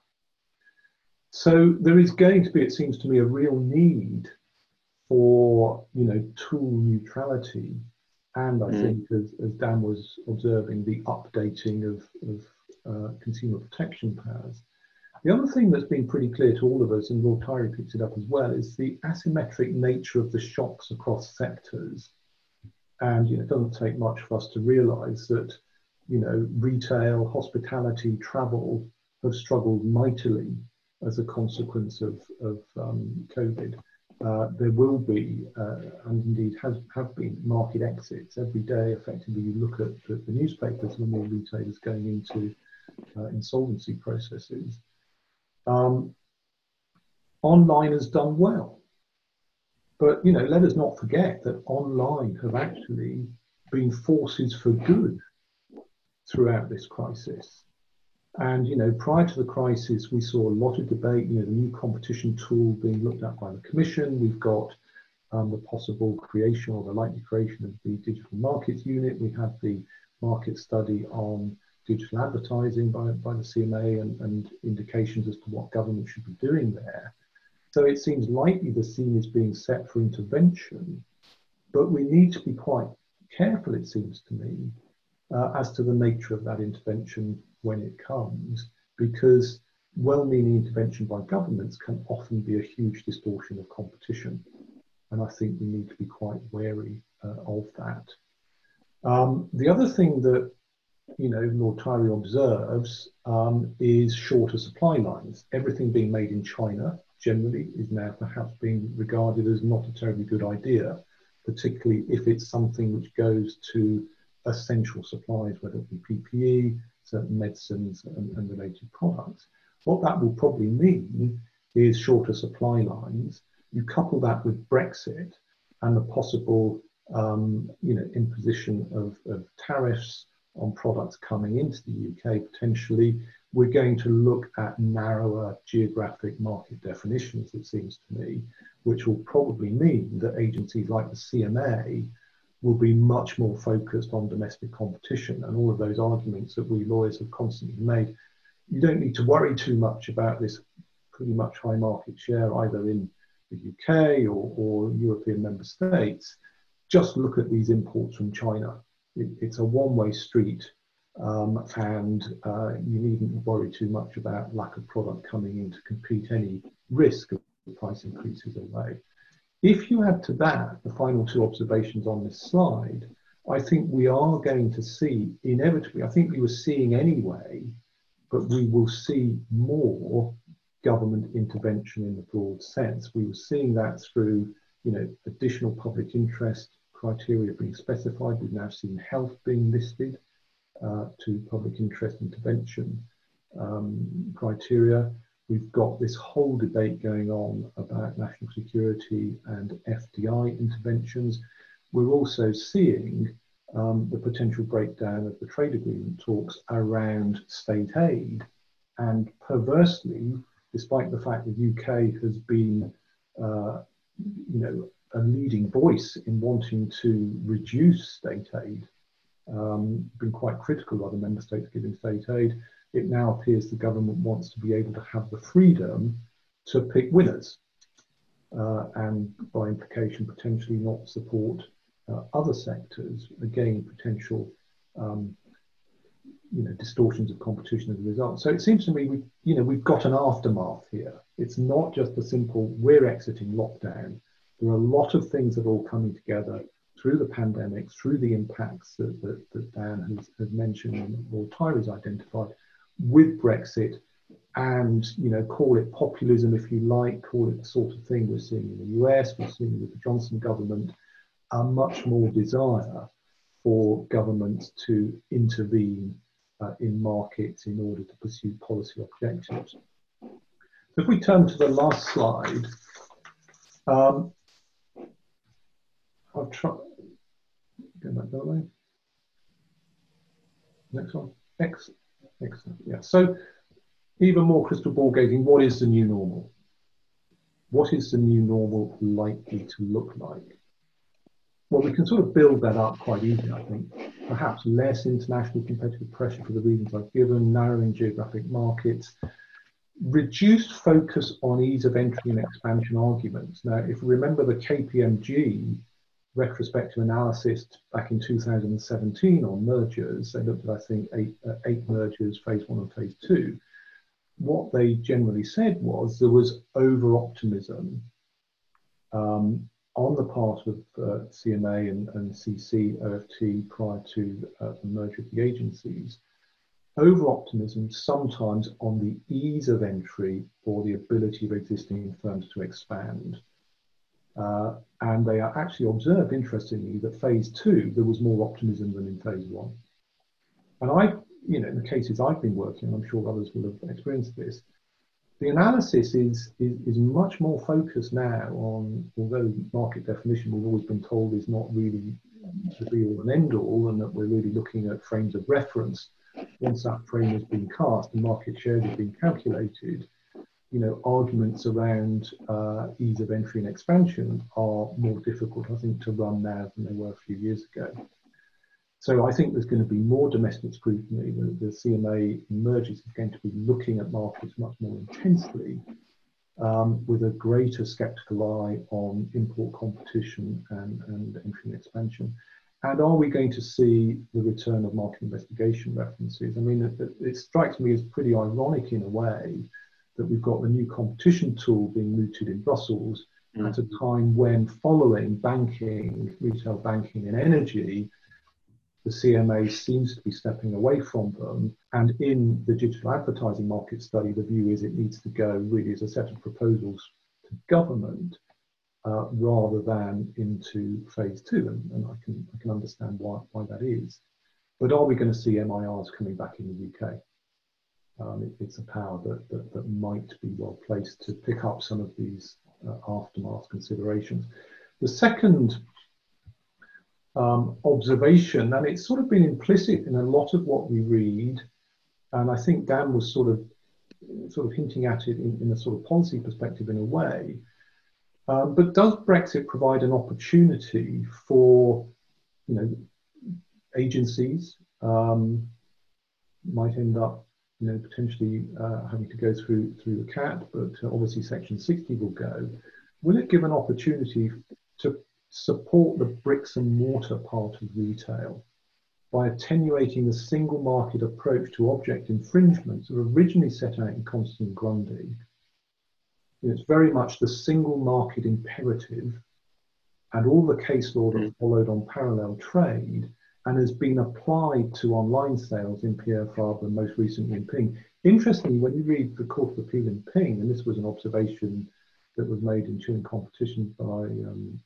So there is going to be, it seems to me, a real need for, you know, tool neutrality. And I mm. think, as, as Dan was observing, the updating of, of uh, consumer protection powers. The other thing that's been pretty clear to all of us, and Lord Tyree picks it up as well, is the asymmetric nature of the shocks across sectors. And, you know, it doesn't take much for us to realise that, you know, retail, hospitality, travel have struggled mightily as a consequence of, of um, COVID. Uh, there will be, uh, and indeed has have been, market exits every day. Effectively, you look at the, the newspapers and more retailers going into uh, insolvency processes. Um, online has done well, but you know, let us not forget that online have actually been forces for good throughout this crisis. And, you know, prior to the crisis, we saw a lot of debate, you know, the new competition tool being looked at by the Commission. We've got um, the possible creation or the likely creation of the Digital Markets Unit. We had the market study on digital advertising by, by the C M A and, and indications as to what government should be doing there. So it seems likely the scene is being set for intervention, but we need to be quite careful, it seems to me, uh, as to the nature of that intervention when it comes, because well-meaning intervention by governments can often be a huge distortion of competition. And I think we need to be quite wary uh, of that. Um, the other thing that, you know, Lord Tyree observes um, is shorter supply lines. Everything being made in China generally is now perhaps being regarded as not a terribly good idea, particularly if it's something which goes to essential supplies, whether it be P P E, certain medicines and, and related products. What that will probably mean is shorter supply lines. You couple that with Brexit and the possible um, you know, imposition of, of tariffs on products coming into the U K potentially, we're going to look at narrower geographic market definitions, it seems to me, which will probably mean that agencies like the C M A will be much more focused on domestic competition, and all of those arguments that we lawyers have constantly made. You don't need to worry too much about this pretty much high market share either in the U K or, or European member states. Just look at these imports from China. It, it's a one-way street, um, and uh, you needn't worry too much about lack of product coming in to compete any risk of price increases away. If you add to that the final two observations on this slide, I think we are going to see inevitably, I think we were seeing anyway, but we will see more government intervention in the broad sense. We were seeing that through, you know, additional public interest criteria being specified. We've now seen health being listed uh, to public interest intervention um, criteria. We've got this whole debate going on about national security and F D I interventions. We're also seeing um, the potential breakdown of the trade agreement talks around state aid. And perversely, despite the fact that the U K has been, uh, you know, a leading voice in wanting to reduce state aid, um, been quite critical of other member states giving state aid, it now appears the government wants to be able to have the freedom to pick winners, uh, and by implication potentially not support uh, other sectors, again potential um, you know, distortions of competition as a result. So it seems to me we, you know, we've got an aftermath here. It's not just a simple we're exiting lockdown. There are a lot of things that are all coming together through the pandemic, through the impacts that, that, that Dan has, has mentioned and Lord Tyrie's identified, with Brexit, and, you know, call it populism if you like, call it the sort of thing we're seeing in the U S, we're seeing with the Johnson government, a much more desire for governments to intervene uh, in markets in order to pursue policy objectives. So if we turn to the last slide, um, I'll try, go back that way. Next one, X. Excellent, yeah. So even more crystal ball gazing, what is the new normal? What is the new normal likely to look like? Well, we can sort of build that up quite easily, I think. Perhaps less international competitive pressure for the reasons I've given, narrowing geographic markets, reduced focus on ease of entry and expansion arguments. Now, if you remember the K P M G retrospective analysis back in two thousand seventeen on mergers, they looked at, I think, eight, uh, eight mergers, phase one and phase two. What they generally said was there was over-optimism um, on the part of uh, C M A and, and C C O F T prior to uh, the merger of the agencies. Over-optimism sometimes on the ease of entry or the ability of existing firms to expand. Uh, and they are actually observed, interestingly, that phase two, there was more optimism than in phase one. And I, you know, in the cases I've been working on, I'm sure others will have experienced this, the analysis is, is, is much more focused now on, although market definition we've always been told is not really the be all and end all, and that we're really looking at frames of reference. Once that frame has been cast and market shares have been calculated, you know, arguments around uh, ease of entry and expansion are more difficult, I think, to run now than they were a few years ago. So I think there's going to be more domestic scrutiny. The, the C M A mergers is going to be looking at markets much more intensely, um, with a greater sceptical eye on import competition and, and entry and expansion. And are we going to see the return of market investigation references? I mean, it, it strikes me as pretty ironic in a way that we've got the new competition tool being mooted in Brussels mm. at a time when, following banking, retail banking and energy, the C M A seems to be stepping away from them. And in the digital advertising market study, the view is it needs to go really as a set of proposals to government uh, rather than into phase two. And, and I can I can understand why, why that is. But are we going to see M I Rs coming back in the U K? Um, it, it's a power that, that, that might be well placed to pick up some of these uh, aftermath considerations. The second um, observation, and it's sort of been implicit in a lot of what we read, And I think Dan was sort of sort of hinting at it in, in a sort of policy perspective in a way. Um, but does Brexit provide an opportunity for, you know, agencies um, might end up, you know, potentially uh, having to go through through the C A T, but uh, obviously Section sixty will go. Will it give an opportunity to support the bricks and mortar part of retail by attenuating the single market approach to object infringements that were originally set out in Constant Grundy? You know, it's very much the single market imperative, and all the case law that followed on parallel trade and has been applied to online sales in Pierre Fabre and most recently in Ping. Interestingly, when you read the Court of Appeal in Ping, and this was an observation that was made in Chilling Competition by um,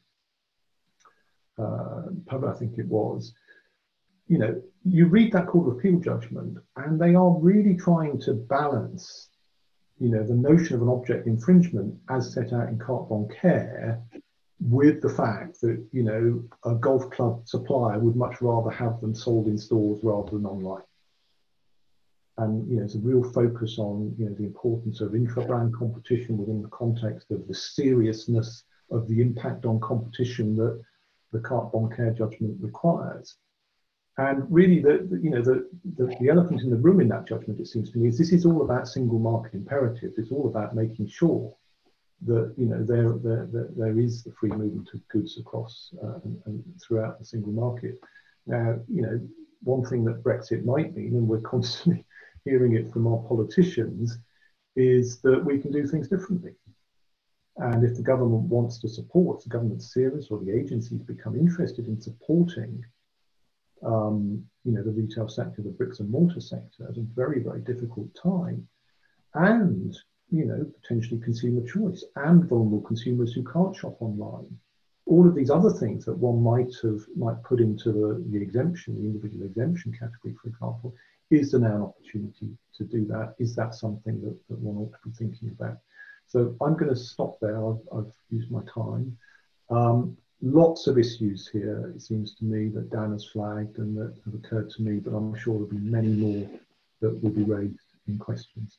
uh, I think it was, you know, you read that Court of Appeal judgment and they are really trying to balance, you know, the notion of an object infringement as set out in Carte Bancaire with the fact that, you know, a golf club supplier would much rather have them sold in stores rather than online. And, you know, it's a real focus on, you know, the importance of intra-brand competition within the context of the seriousness of the impact on competition that the Carte Bancaire judgment requires. And really, the, the you know, the, the, the elephant in the room in that judgment, it seems to me, is this is all about single market imperatives. It's all about making sure that, you know, there, there, there, there is the free movement of goods across uh, and, and throughout the single market. Now, you know, one thing that Brexit might mean, and we're constantly hearing it from our politicians, is that we can do things differently. And if the government wants to support, if the government's serious or the agencies become interested in supporting, um, you know, the retail sector, the bricks and mortar sector at a very, very difficult time, and, you know, potentially consumer choice and vulnerable consumers who can't shop online. All of these other things that one might have might put into the, the exemption, the individual exemption category, for example, is there now an opportunity to do that? Is that something that, that one ought to be thinking about? So I'm going to stop there. I've, I've used my time. Um, lots of issues here, it seems to me, that Dan has flagged and that have occurred to me, but I'm sure there'll be many more that will be raised in questions.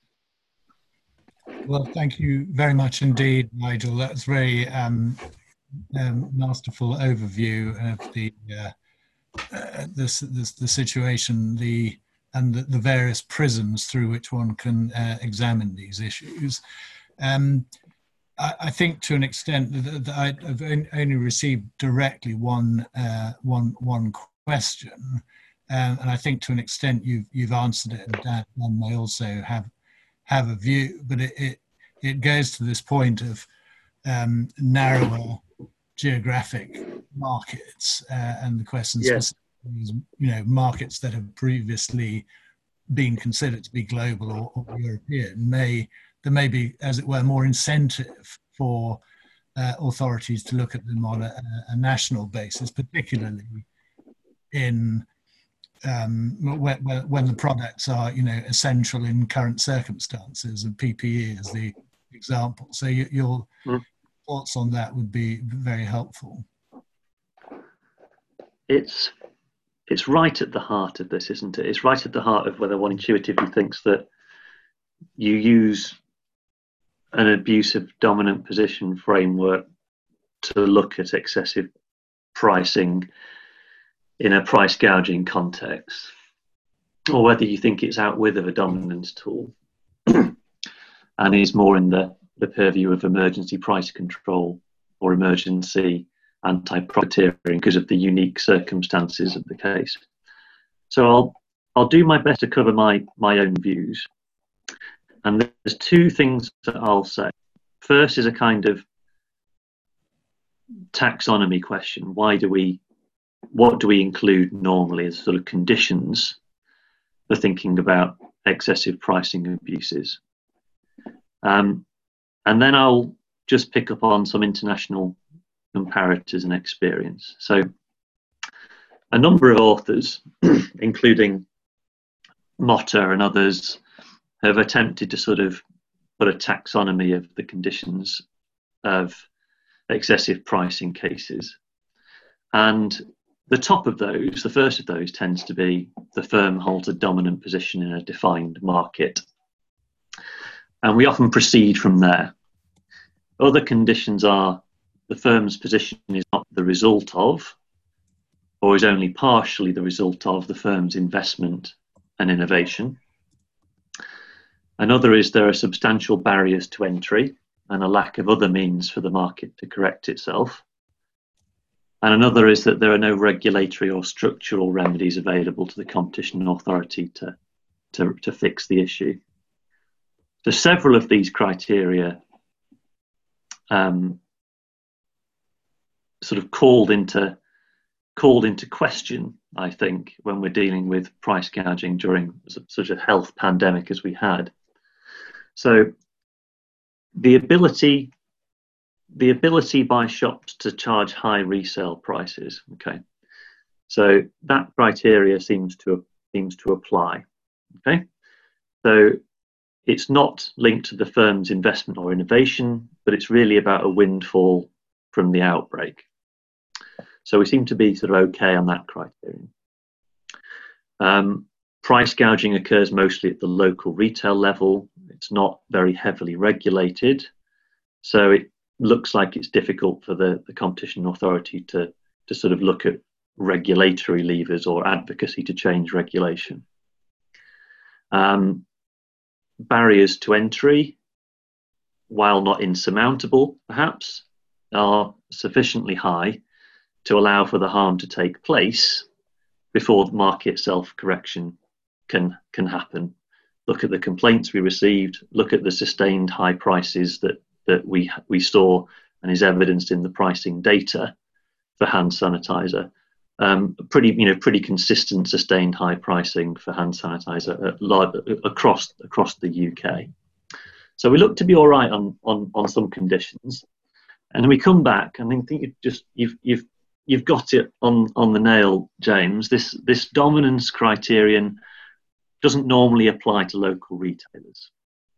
Well, thank you very much indeed, Nigel. That's very um, um, masterful overview of the uh, uh, this, this the situation, the and the, the various prisms through which one can uh, examine these issues. Um, I, I think, to an extent, that, that I've only received directly one uh, one one question, um, and I think to an extent you've you've answered it, and Dan may also have. have a view, but it, it, it goes to this point of um, narrower geographic markets uh, and the question Yeah. specifically is, you know, markets that have previously been considered to be global or, or European, may there may be, as it were, more incentive for uh, authorities to look at them on a, a national basis, particularly in Um, when, when the products are, you know, essential in current circumstances, and P P E is the example. So you, your mm. thoughts on that would be very helpful. It's it's right at the heart of this, isn't it? It's right at the heart of whether one intuitively thinks that you use an abusive dominant position framework to look at excessive pricing in a price gouging context, or whether you think it's out with of a dominance tool and is more in the, the purview of emergency price control or emergency anti-profiteering because of the unique circumstances of the case. So I'll I'll do my best to cover my, my own views. And there's two things that I'll say. First is a kind of taxonomy question. Why do we What do we include normally as sort of conditions for thinking about excessive pricing abuses? Um, and then I'll just pick up on some international comparators and experience. So a number of authors, including Motta and others, have attempted to sort of put a taxonomy of the conditions of excessive pricing cases. And the top of those, the first of those, tends to be the firm holds a dominant position in a defined market. And we often proceed from there. Other conditions are the firm's position is not the result of, or is only partially the result of, the firm's investment and innovation. Another is there are substantial barriers to entry and a lack of other means for the market to correct itself. And another is that there are no regulatory or structural remedies available to the competition authority to, to, to fix the issue. So several of these criteria um, sort of called into, called into question, I think, when we're dealing with price gouging during such a health pandemic as we had. So the ability the ability by shops to charge high resale prices, okay, so that criteria seems to seems to apply, okay. So it's not linked to the firm's investment or innovation, but it's really about a windfall from the outbreak. So we seem to be sort of okay on that criterion. Um, price gouging occurs mostly at the local retail level. It's not very heavily regulated, so it looks like it's difficult for the, the competition authority to, to sort of look at regulatory levers or advocacy to change regulation. Um, barriers to entry, while not insurmountable perhaps, are sufficiently high to allow for the harm to take place before the market self-correction can, can happen. Look at the complaints we received, look at the sustained high prices that that we we saw and is evidenced in the pricing data for hand sanitizer. Um, pretty you know pretty consistent sustained high pricing for hand sanitizer at large, across across the U K. So we look to be all right on on on some conditions, and we come back and I think you just you've you've you've got it on on the nail, James. This this dominance criterion doesn't normally apply to local retailers.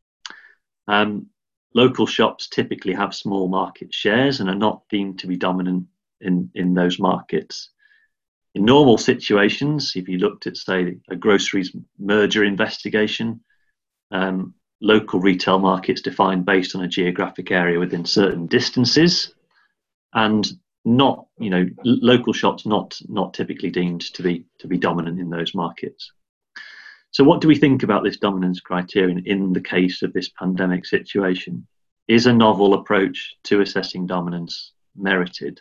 Um, Local shops typically have small market shares and are not deemed to be dominant in, in those markets. In normal situations, if you looked at, say, a groceries merger investigation, um, local retail markets defined based on a geographic area within certain distances, and not, you know, local shops not not typically deemed to be to be dominant in those markets. So what do we think about this dominance criterion in the case of this pandemic situation? Is a novel approach to assessing dominance merited?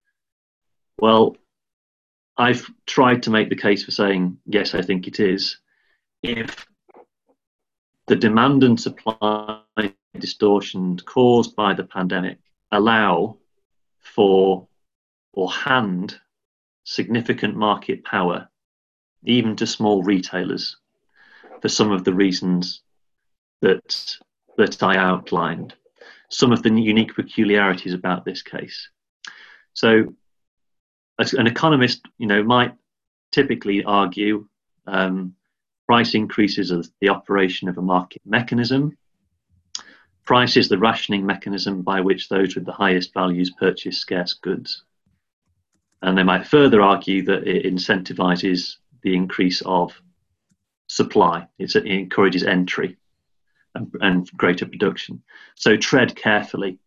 Well, I've tried to make the case for saying, yes, I think it is. If the demand and supply distortions caused by the pandemic allow for or hand significant market power, even to small retailers, for some of the reasons that that I outlined, some of the unique peculiarities about this case. So, as an economist, you know, might typically argue um, price increases as the operation of a market mechanism. Price is the rationing mechanism by which those with the highest values purchase scarce goods. And they might further argue that it incentivizes the increase of supply. It's, it encourages entry and, and greater production. So tread carefully.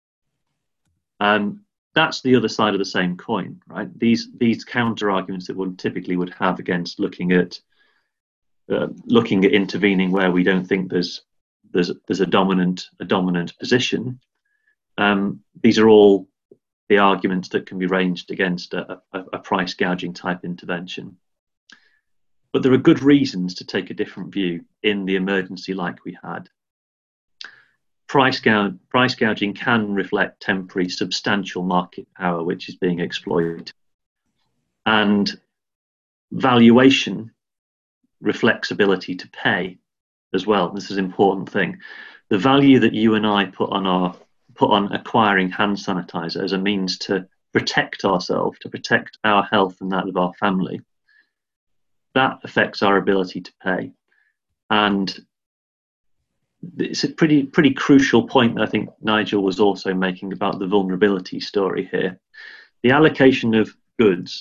Um, that's the other side of the same coin, right? These these counter arguments that one typically would have against looking at uh, looking at intervening where we don't think there's there's there's a dominant a dominant position. Um, these are all the arguments that can be ranged against a, a, a price gouging type intervention. But there are good reasons to take a different view in the emergency like we had. Price, gou price gouging can reflect temporary substantial market power which is being exploited. And valuation reflects ability to pay as well. This is an important thing. The value that you and I put on our put on acquiring hand sanitizer as a means to protect ourselves, to protect our health and that of our family, that affects our ability to pay. And it's a pretty pretty crucial point that I think Nigel was also making about the vulnerability story here. The allocation of goods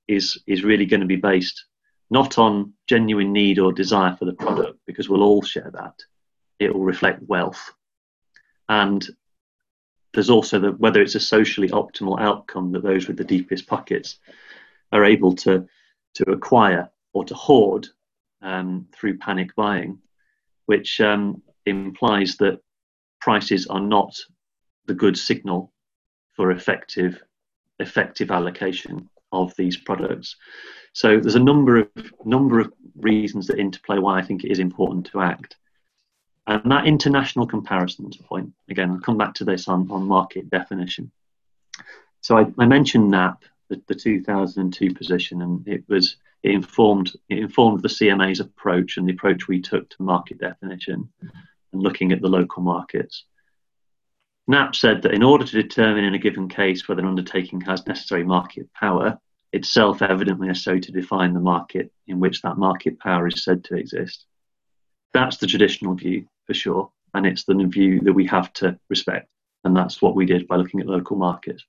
is is really going to be based not on genuine need or desire for the product, because we'll all share that. It will reflect wealth. And there's also the, whether it's a socially optimal outcome that those with the deepest pockets are able to, to acquire or to hoard um, through panic buying, which um, implies that prices are not the good signal for effective effective allocation of these products. So there's a number of number of reasons that interplay why I think it is important to act. And that international comparisons point, again, I'll come back to this on, on market definition. So I, I mentioned N A P, the, the two thousand two position, and it was it informed it informed the C M A's approach and the approach we took to market definition and looking at the local markets. N A P said that in order to determine in a given case whether an undertaking has necessary market power, it's self-evidently necessary to define the market in which that market power is said to exist. That's the traditional view, for sure, and it's the view that we have to respect, and that's what we did by looking at local markets.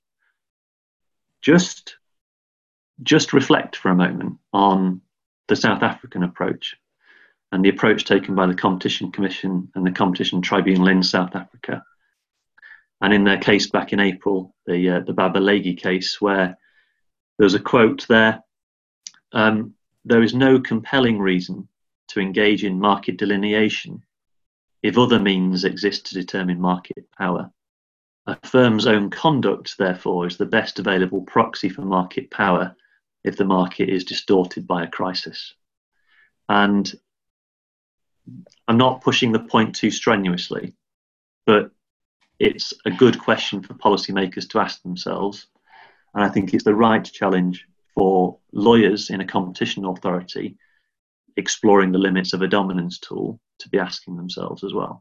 Just, just reflect for a moment on the South African approach and the approach taken by the Competition Commission and the Competition Tribunal in South Africa. And in their case back in April, the uh, the Babalegi case, where there was a quote there, um, there is no compelling reason to engage in market delineation if other means exist to determine market power. A firm's own conduct, therefore, is the best available proxy for market power if the market is distorted by a crisis. And I'm not pushing the point too strenuously, but it's a good question for policymakers to ask themselves. And I think it's the right challenge for lawyers in a competition authority exploring the limits of a dominance tool to be asking themselves as well.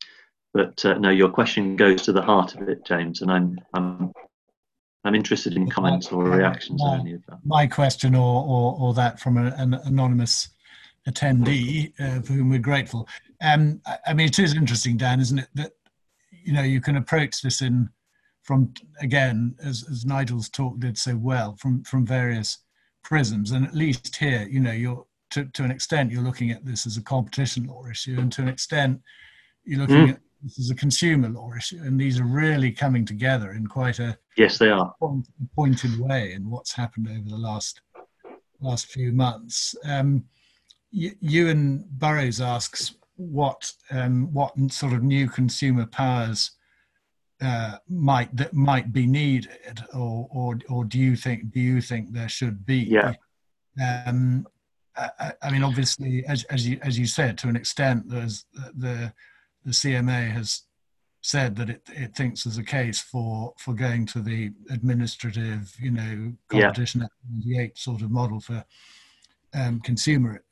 But uh, no, your question goes to the heart of it, James, and I'm I'm I'm interested in comments or reactions on any of that. My question, or or, or that from a, an anonymous attendee, uh, for whom we're grateful. Um, I, I mean, it is interesting, Dan, isn't it, that you know you can approach this in from again, as as Nigel's talk did so well, from from various prisms, and at least here, you know, you're to to an extent you're looking at this as a competition law issue, and to an extent you're looking mm. at this as a consumer law issue, and these are really coming together in quite a yes, they are point, pointed way in what's happened over the last last few months. Um, you, Ewan Burrows asks what um, what sort of new consumer powers uh, might that might be needed, or or or do you think do you think there should be? Yeah. Um, I, I mean, obviously, as as you as you said, to an extent, there's the the C M A has said that it, it thinks there's a case for, for going to the administrative, you know, competition Act ninety-eight sort of model for um, consumer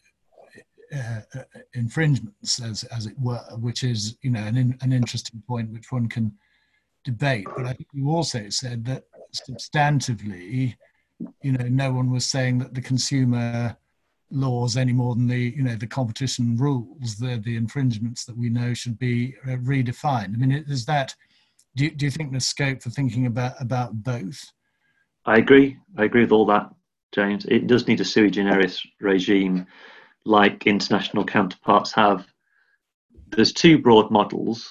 uh, uh, infringements, as as it were, which is, you know, an in, an interesting point which one can debate. But I think you also said that substantively, you know, no one was saying that the consumer laws any more than the you know the competition rules, the the infringements that we know should be uh, redefined. I mean, is that do you, do you think there's scope for thinking about about both? I agree. I agree with all that, James. It does need a sui generis regime like international counterparts have. There's two broad models.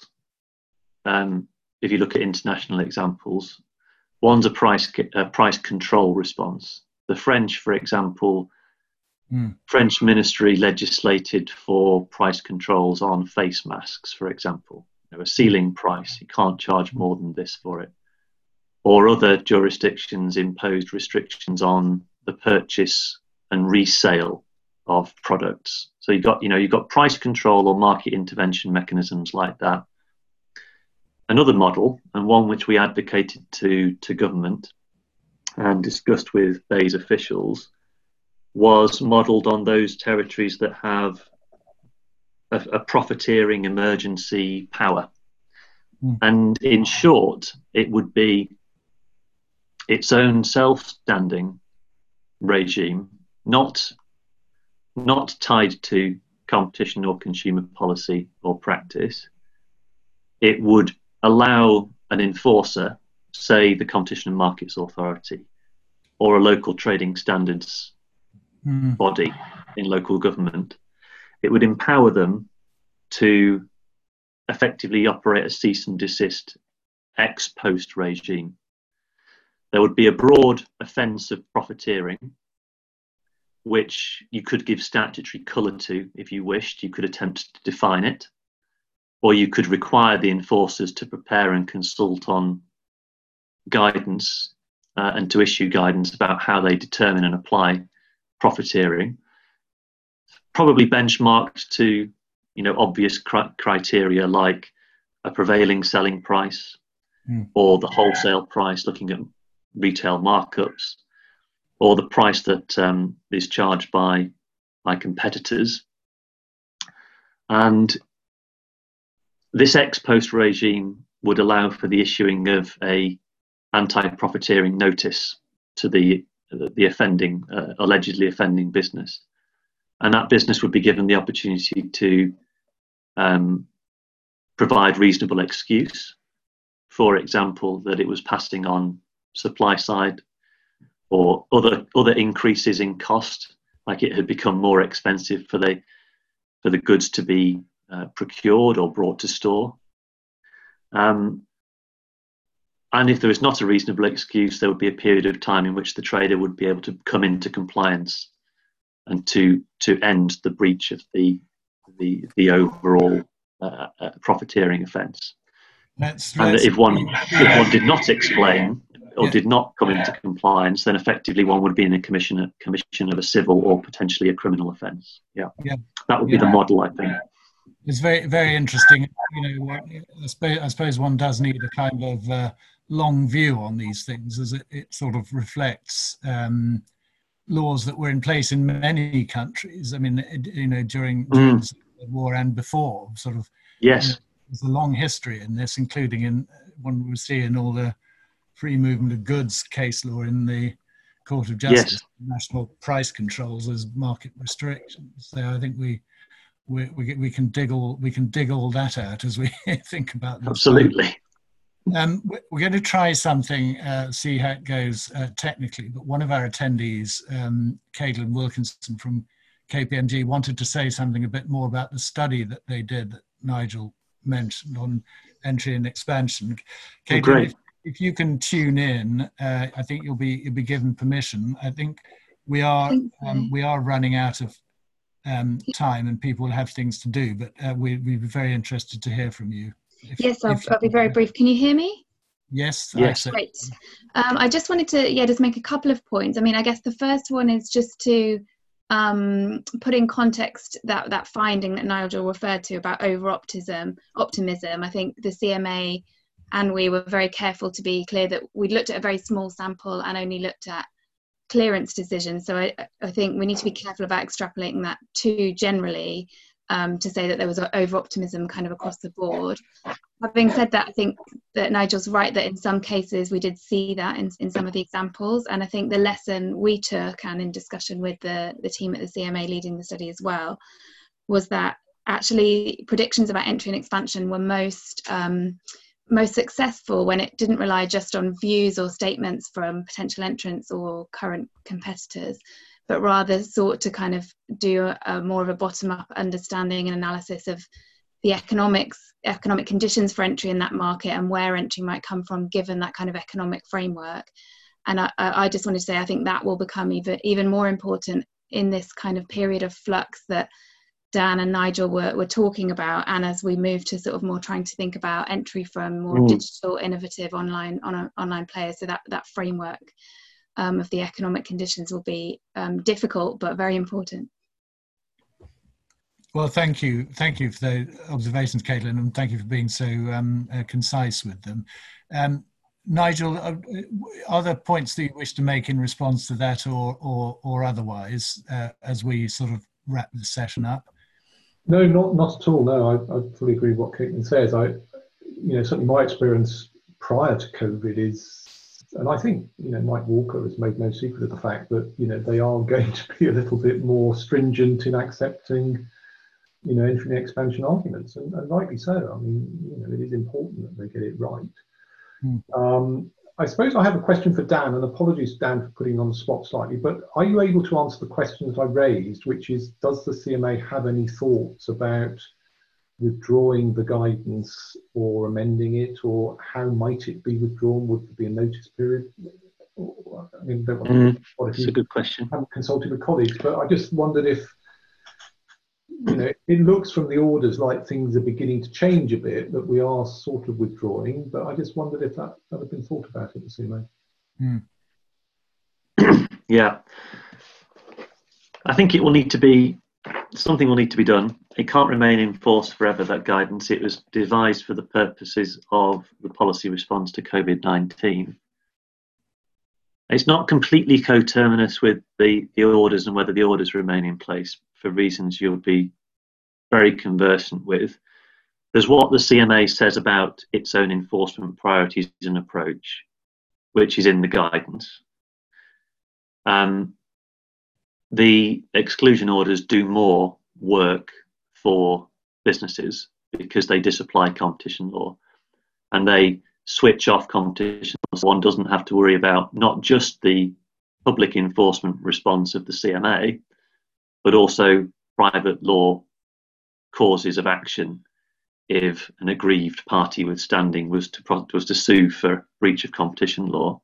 Um, if you look at international examples, one's a price a price control response. The French, for example. Mm. French ministry legislated for price controls on face masks, for example. You know, a ceiling price, you can't charge more than this for it. Or other jurisdictions imposed restrictions on the purchase and resale of products. So you've got, you know, you've got price control or market intervention mechanisms like that. Another model, and one which we advocated to, to government and discussed with B E I S officials, was modelled on those territories that have a, a profiteering emergency power. Mm. And in short, it would be its own self-standing regime, not, not tied to competition or consumer policy or practice. It would allow an enforcer, say the Competition and Markets Authority, or a local trading standards Mm. body in local government, it would empower them to effectively operate a cease and desist ex post regime. There would be a broad offence of profiteering, which you could give statutory colour to if you wished. You could attempt to define it, or you could require the enforcers to prepare and consult on guidance uh, and to issue guidance about how they determine and apply profiteering, probably benchmarked to, you know, obvious cr- criteria like a prevailing selling price Mm. or the wholesale price, looking at retail markups, or the price that um, is charged by by competitors. And this ex post regime would allow for the issuing of a anti-profiteering notice to the the offending, uh, allegedly offending business, and that business would be given the opportunity to um, provide reasonable excuse, for example, that it was passing on supply side or other other increases in cost, like it had become more expensive for the for the goods to be uh, procured or brought to store. Um, and if there is not a reasonable excuse, there would be a period of time in which the trader would be able to come into compliance and to to end the breach of the the the overall uh, uh, profiteering offence. Let's, And let's, that if one if one did not explain or Yeah. did not come into compliance, then effectively one would be in a commission commission of a civil or potentially a criminal offence. Yeah, Yeah. that would be Yeah. the model, I think. It's very, very interesting. You know, I suppose, I suppose one does need a kind of uh, long view on these things, as it, it sort of reflects um, laws that were in place in many countries. I mean, it, you know, during during Mm. the war and before, sort of, you know, Yes, there's a long history in this, including in one we see in all the free movement of goods case law in the Court of Justice, yes, national price controls as market restrictions. So I think we we we, we can dig all we can dig all that out as we think about this. absolutely. Um, we- we're going to try something, uh, see how it goes uh, technically. But one of our attendees, um, Caitlin Wilkinson from K P M G, wanted to say something a bit more about the study that they did that Nigel mentioned on entry and expansion. Oh, Caitlin, great. if, if you can tune in, uh, I think you'll be you'll be given permission. I think we are think so. um, we are running out of um, time, and people will have things to do. But uh, we, we'd be very interested to hear from you. If, Yes, I'll, if you I'll be very brief. Can you hear me? Yes, I Yes. said. Great. Um, I just wanted to, yeah, just make a couple of points. I mean, I guess the first one is just to um, put in context that that finding that Nigel referred to about over-optimism. Optimism. I think the C M A and we were very careful to be clear that we looked at a very small sample and only looked at clearance decisions. So I, I think we need to be careful about extrapolating that too generally, um, to say that there was over-optimism kind of across the board. Having said that, I think that Nigel's right that in some cases we did see that in, in some of the examples. And I think the lesson we took, and in discussion with the, the team at the C M A leading the study as well, was that actually predictions about entry and expansion were most um, most successful when it didn't rely just on views or statements from potential entrants or current competitors, but rather sought to kind of do a, a more of a bottom-up understanding and analysis of the economics, economic conditions for entry in that market and where entry might come from given that kind of economic framework. And I, I just wanted to say I think that will become even, even more important in this kind of period of flux that Dan and Nigel were, were talking about, and as we move to sort of more trying to think about entry from more Mm. digital, innovative online on online players, so that that framework um, of the economic conditions will be um, difficult but very important. Well, thank you. Thank you for the observations, Caitlin, and thank you for being so um, uh, concise with them. Um, Nigel, uh, are there points that you wish to make in response to that or or, or otherwise uh, as we sort of wrap the session up? No, not not at all. No, I, I fully agree with what Caitlin says. I, you know, certainly my experience prior to COVID is, and I think, you know, Mike Walker has made no secret of the fact that, you know, they are going to be a little bit more stringent in accepting, you know, entry and expansion arguments, and, and rightly so. I mean, you know, it is important that they get it right. Mm. Um, I suppose I have a question for Dan, and apologies, Dan, for putting you on the spot slightly, but are you able to answer the questions I raised, which is, does the C M A have any thoughts about withdrawing the guidance or amending it, or how might it be withdrawn? Would there be a notice period? I mean, don't want to, Mm, what if that's you a good question. haven't consulted with colleagues, but I just wondered if, you know, it looks from the orders like things are beginning to change a bit, that we are sort of withdrawing, but I just wondered if that, that had been thought about at the C M A. Mm. Yeah, I think it will need to be, something will need to be done. It can't remain in force forever, that guidance. It was devised for the purposes of the policy response to COVID nineteen. It's not completely coterminous with the, the orders and whether the orders remain in place, for reasons you'll be very conversant with. There's what the C M A says about its own enforcement priorities and approach, which is in the guidance. Um, the exclusion orders do more work for businesses because they disapply competition law, and they switch off competition law, so one doesn't have to worry about not just the public enforcement response of the C M A, but also private law causes of action if an aggrieved party with standing was to was to sue for breach of competition law.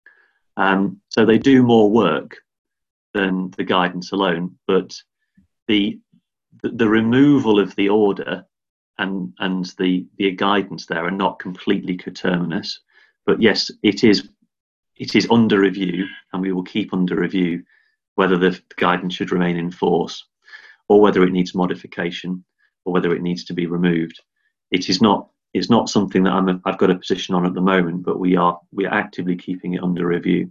Um, so they do more work than the guidance alone, but the the, the removal of the order and and the the guidance there are not completely coterminous. But yes, it is it is under review, and we will keep under review whether the guidance should remain in force, or whether it needs modification, or whether it needs to be removed. It is not it's not something that I'm a, I've got a position on at the moment, but we are we are actively keeping it under review.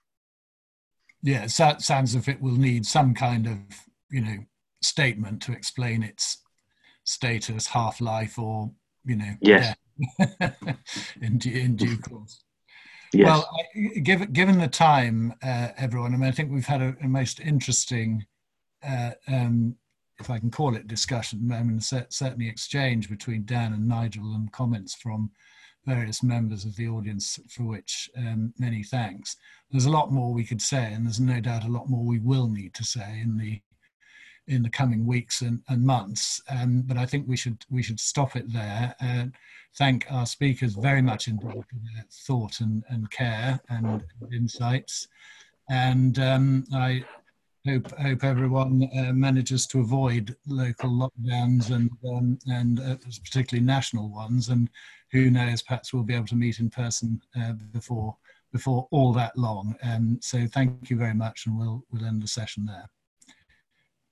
Yeah, it sounds as if it will need some kind of, you know, statement to explain its status, half-life, or, you know, yes, death in, due, in due course. Yes. Well, I, given given the time, uh, everyone, I mean, I think we've had a, a most interesting, uh, um, if I can call it discussion, I mean, certainly exchange between Dan and Nigel, and comments from various members of the audience, for which um, many thanks. There's a lot more we could say, and there's no doubt a lot more we will need to say in the in the coming weeks and, and months. Um, but I think we should we should stop it there. Uh, thank our speakers very much indeed for their thought and, and care and insights. And um, I hope hope everyone uh, manages to avoid local lockdowns and um, and uh, particularly national ones. And who knows, perhaps we'll be able to meet in person uh, before before all that long. Um, so thank you very much, and we'll we'll end the session there.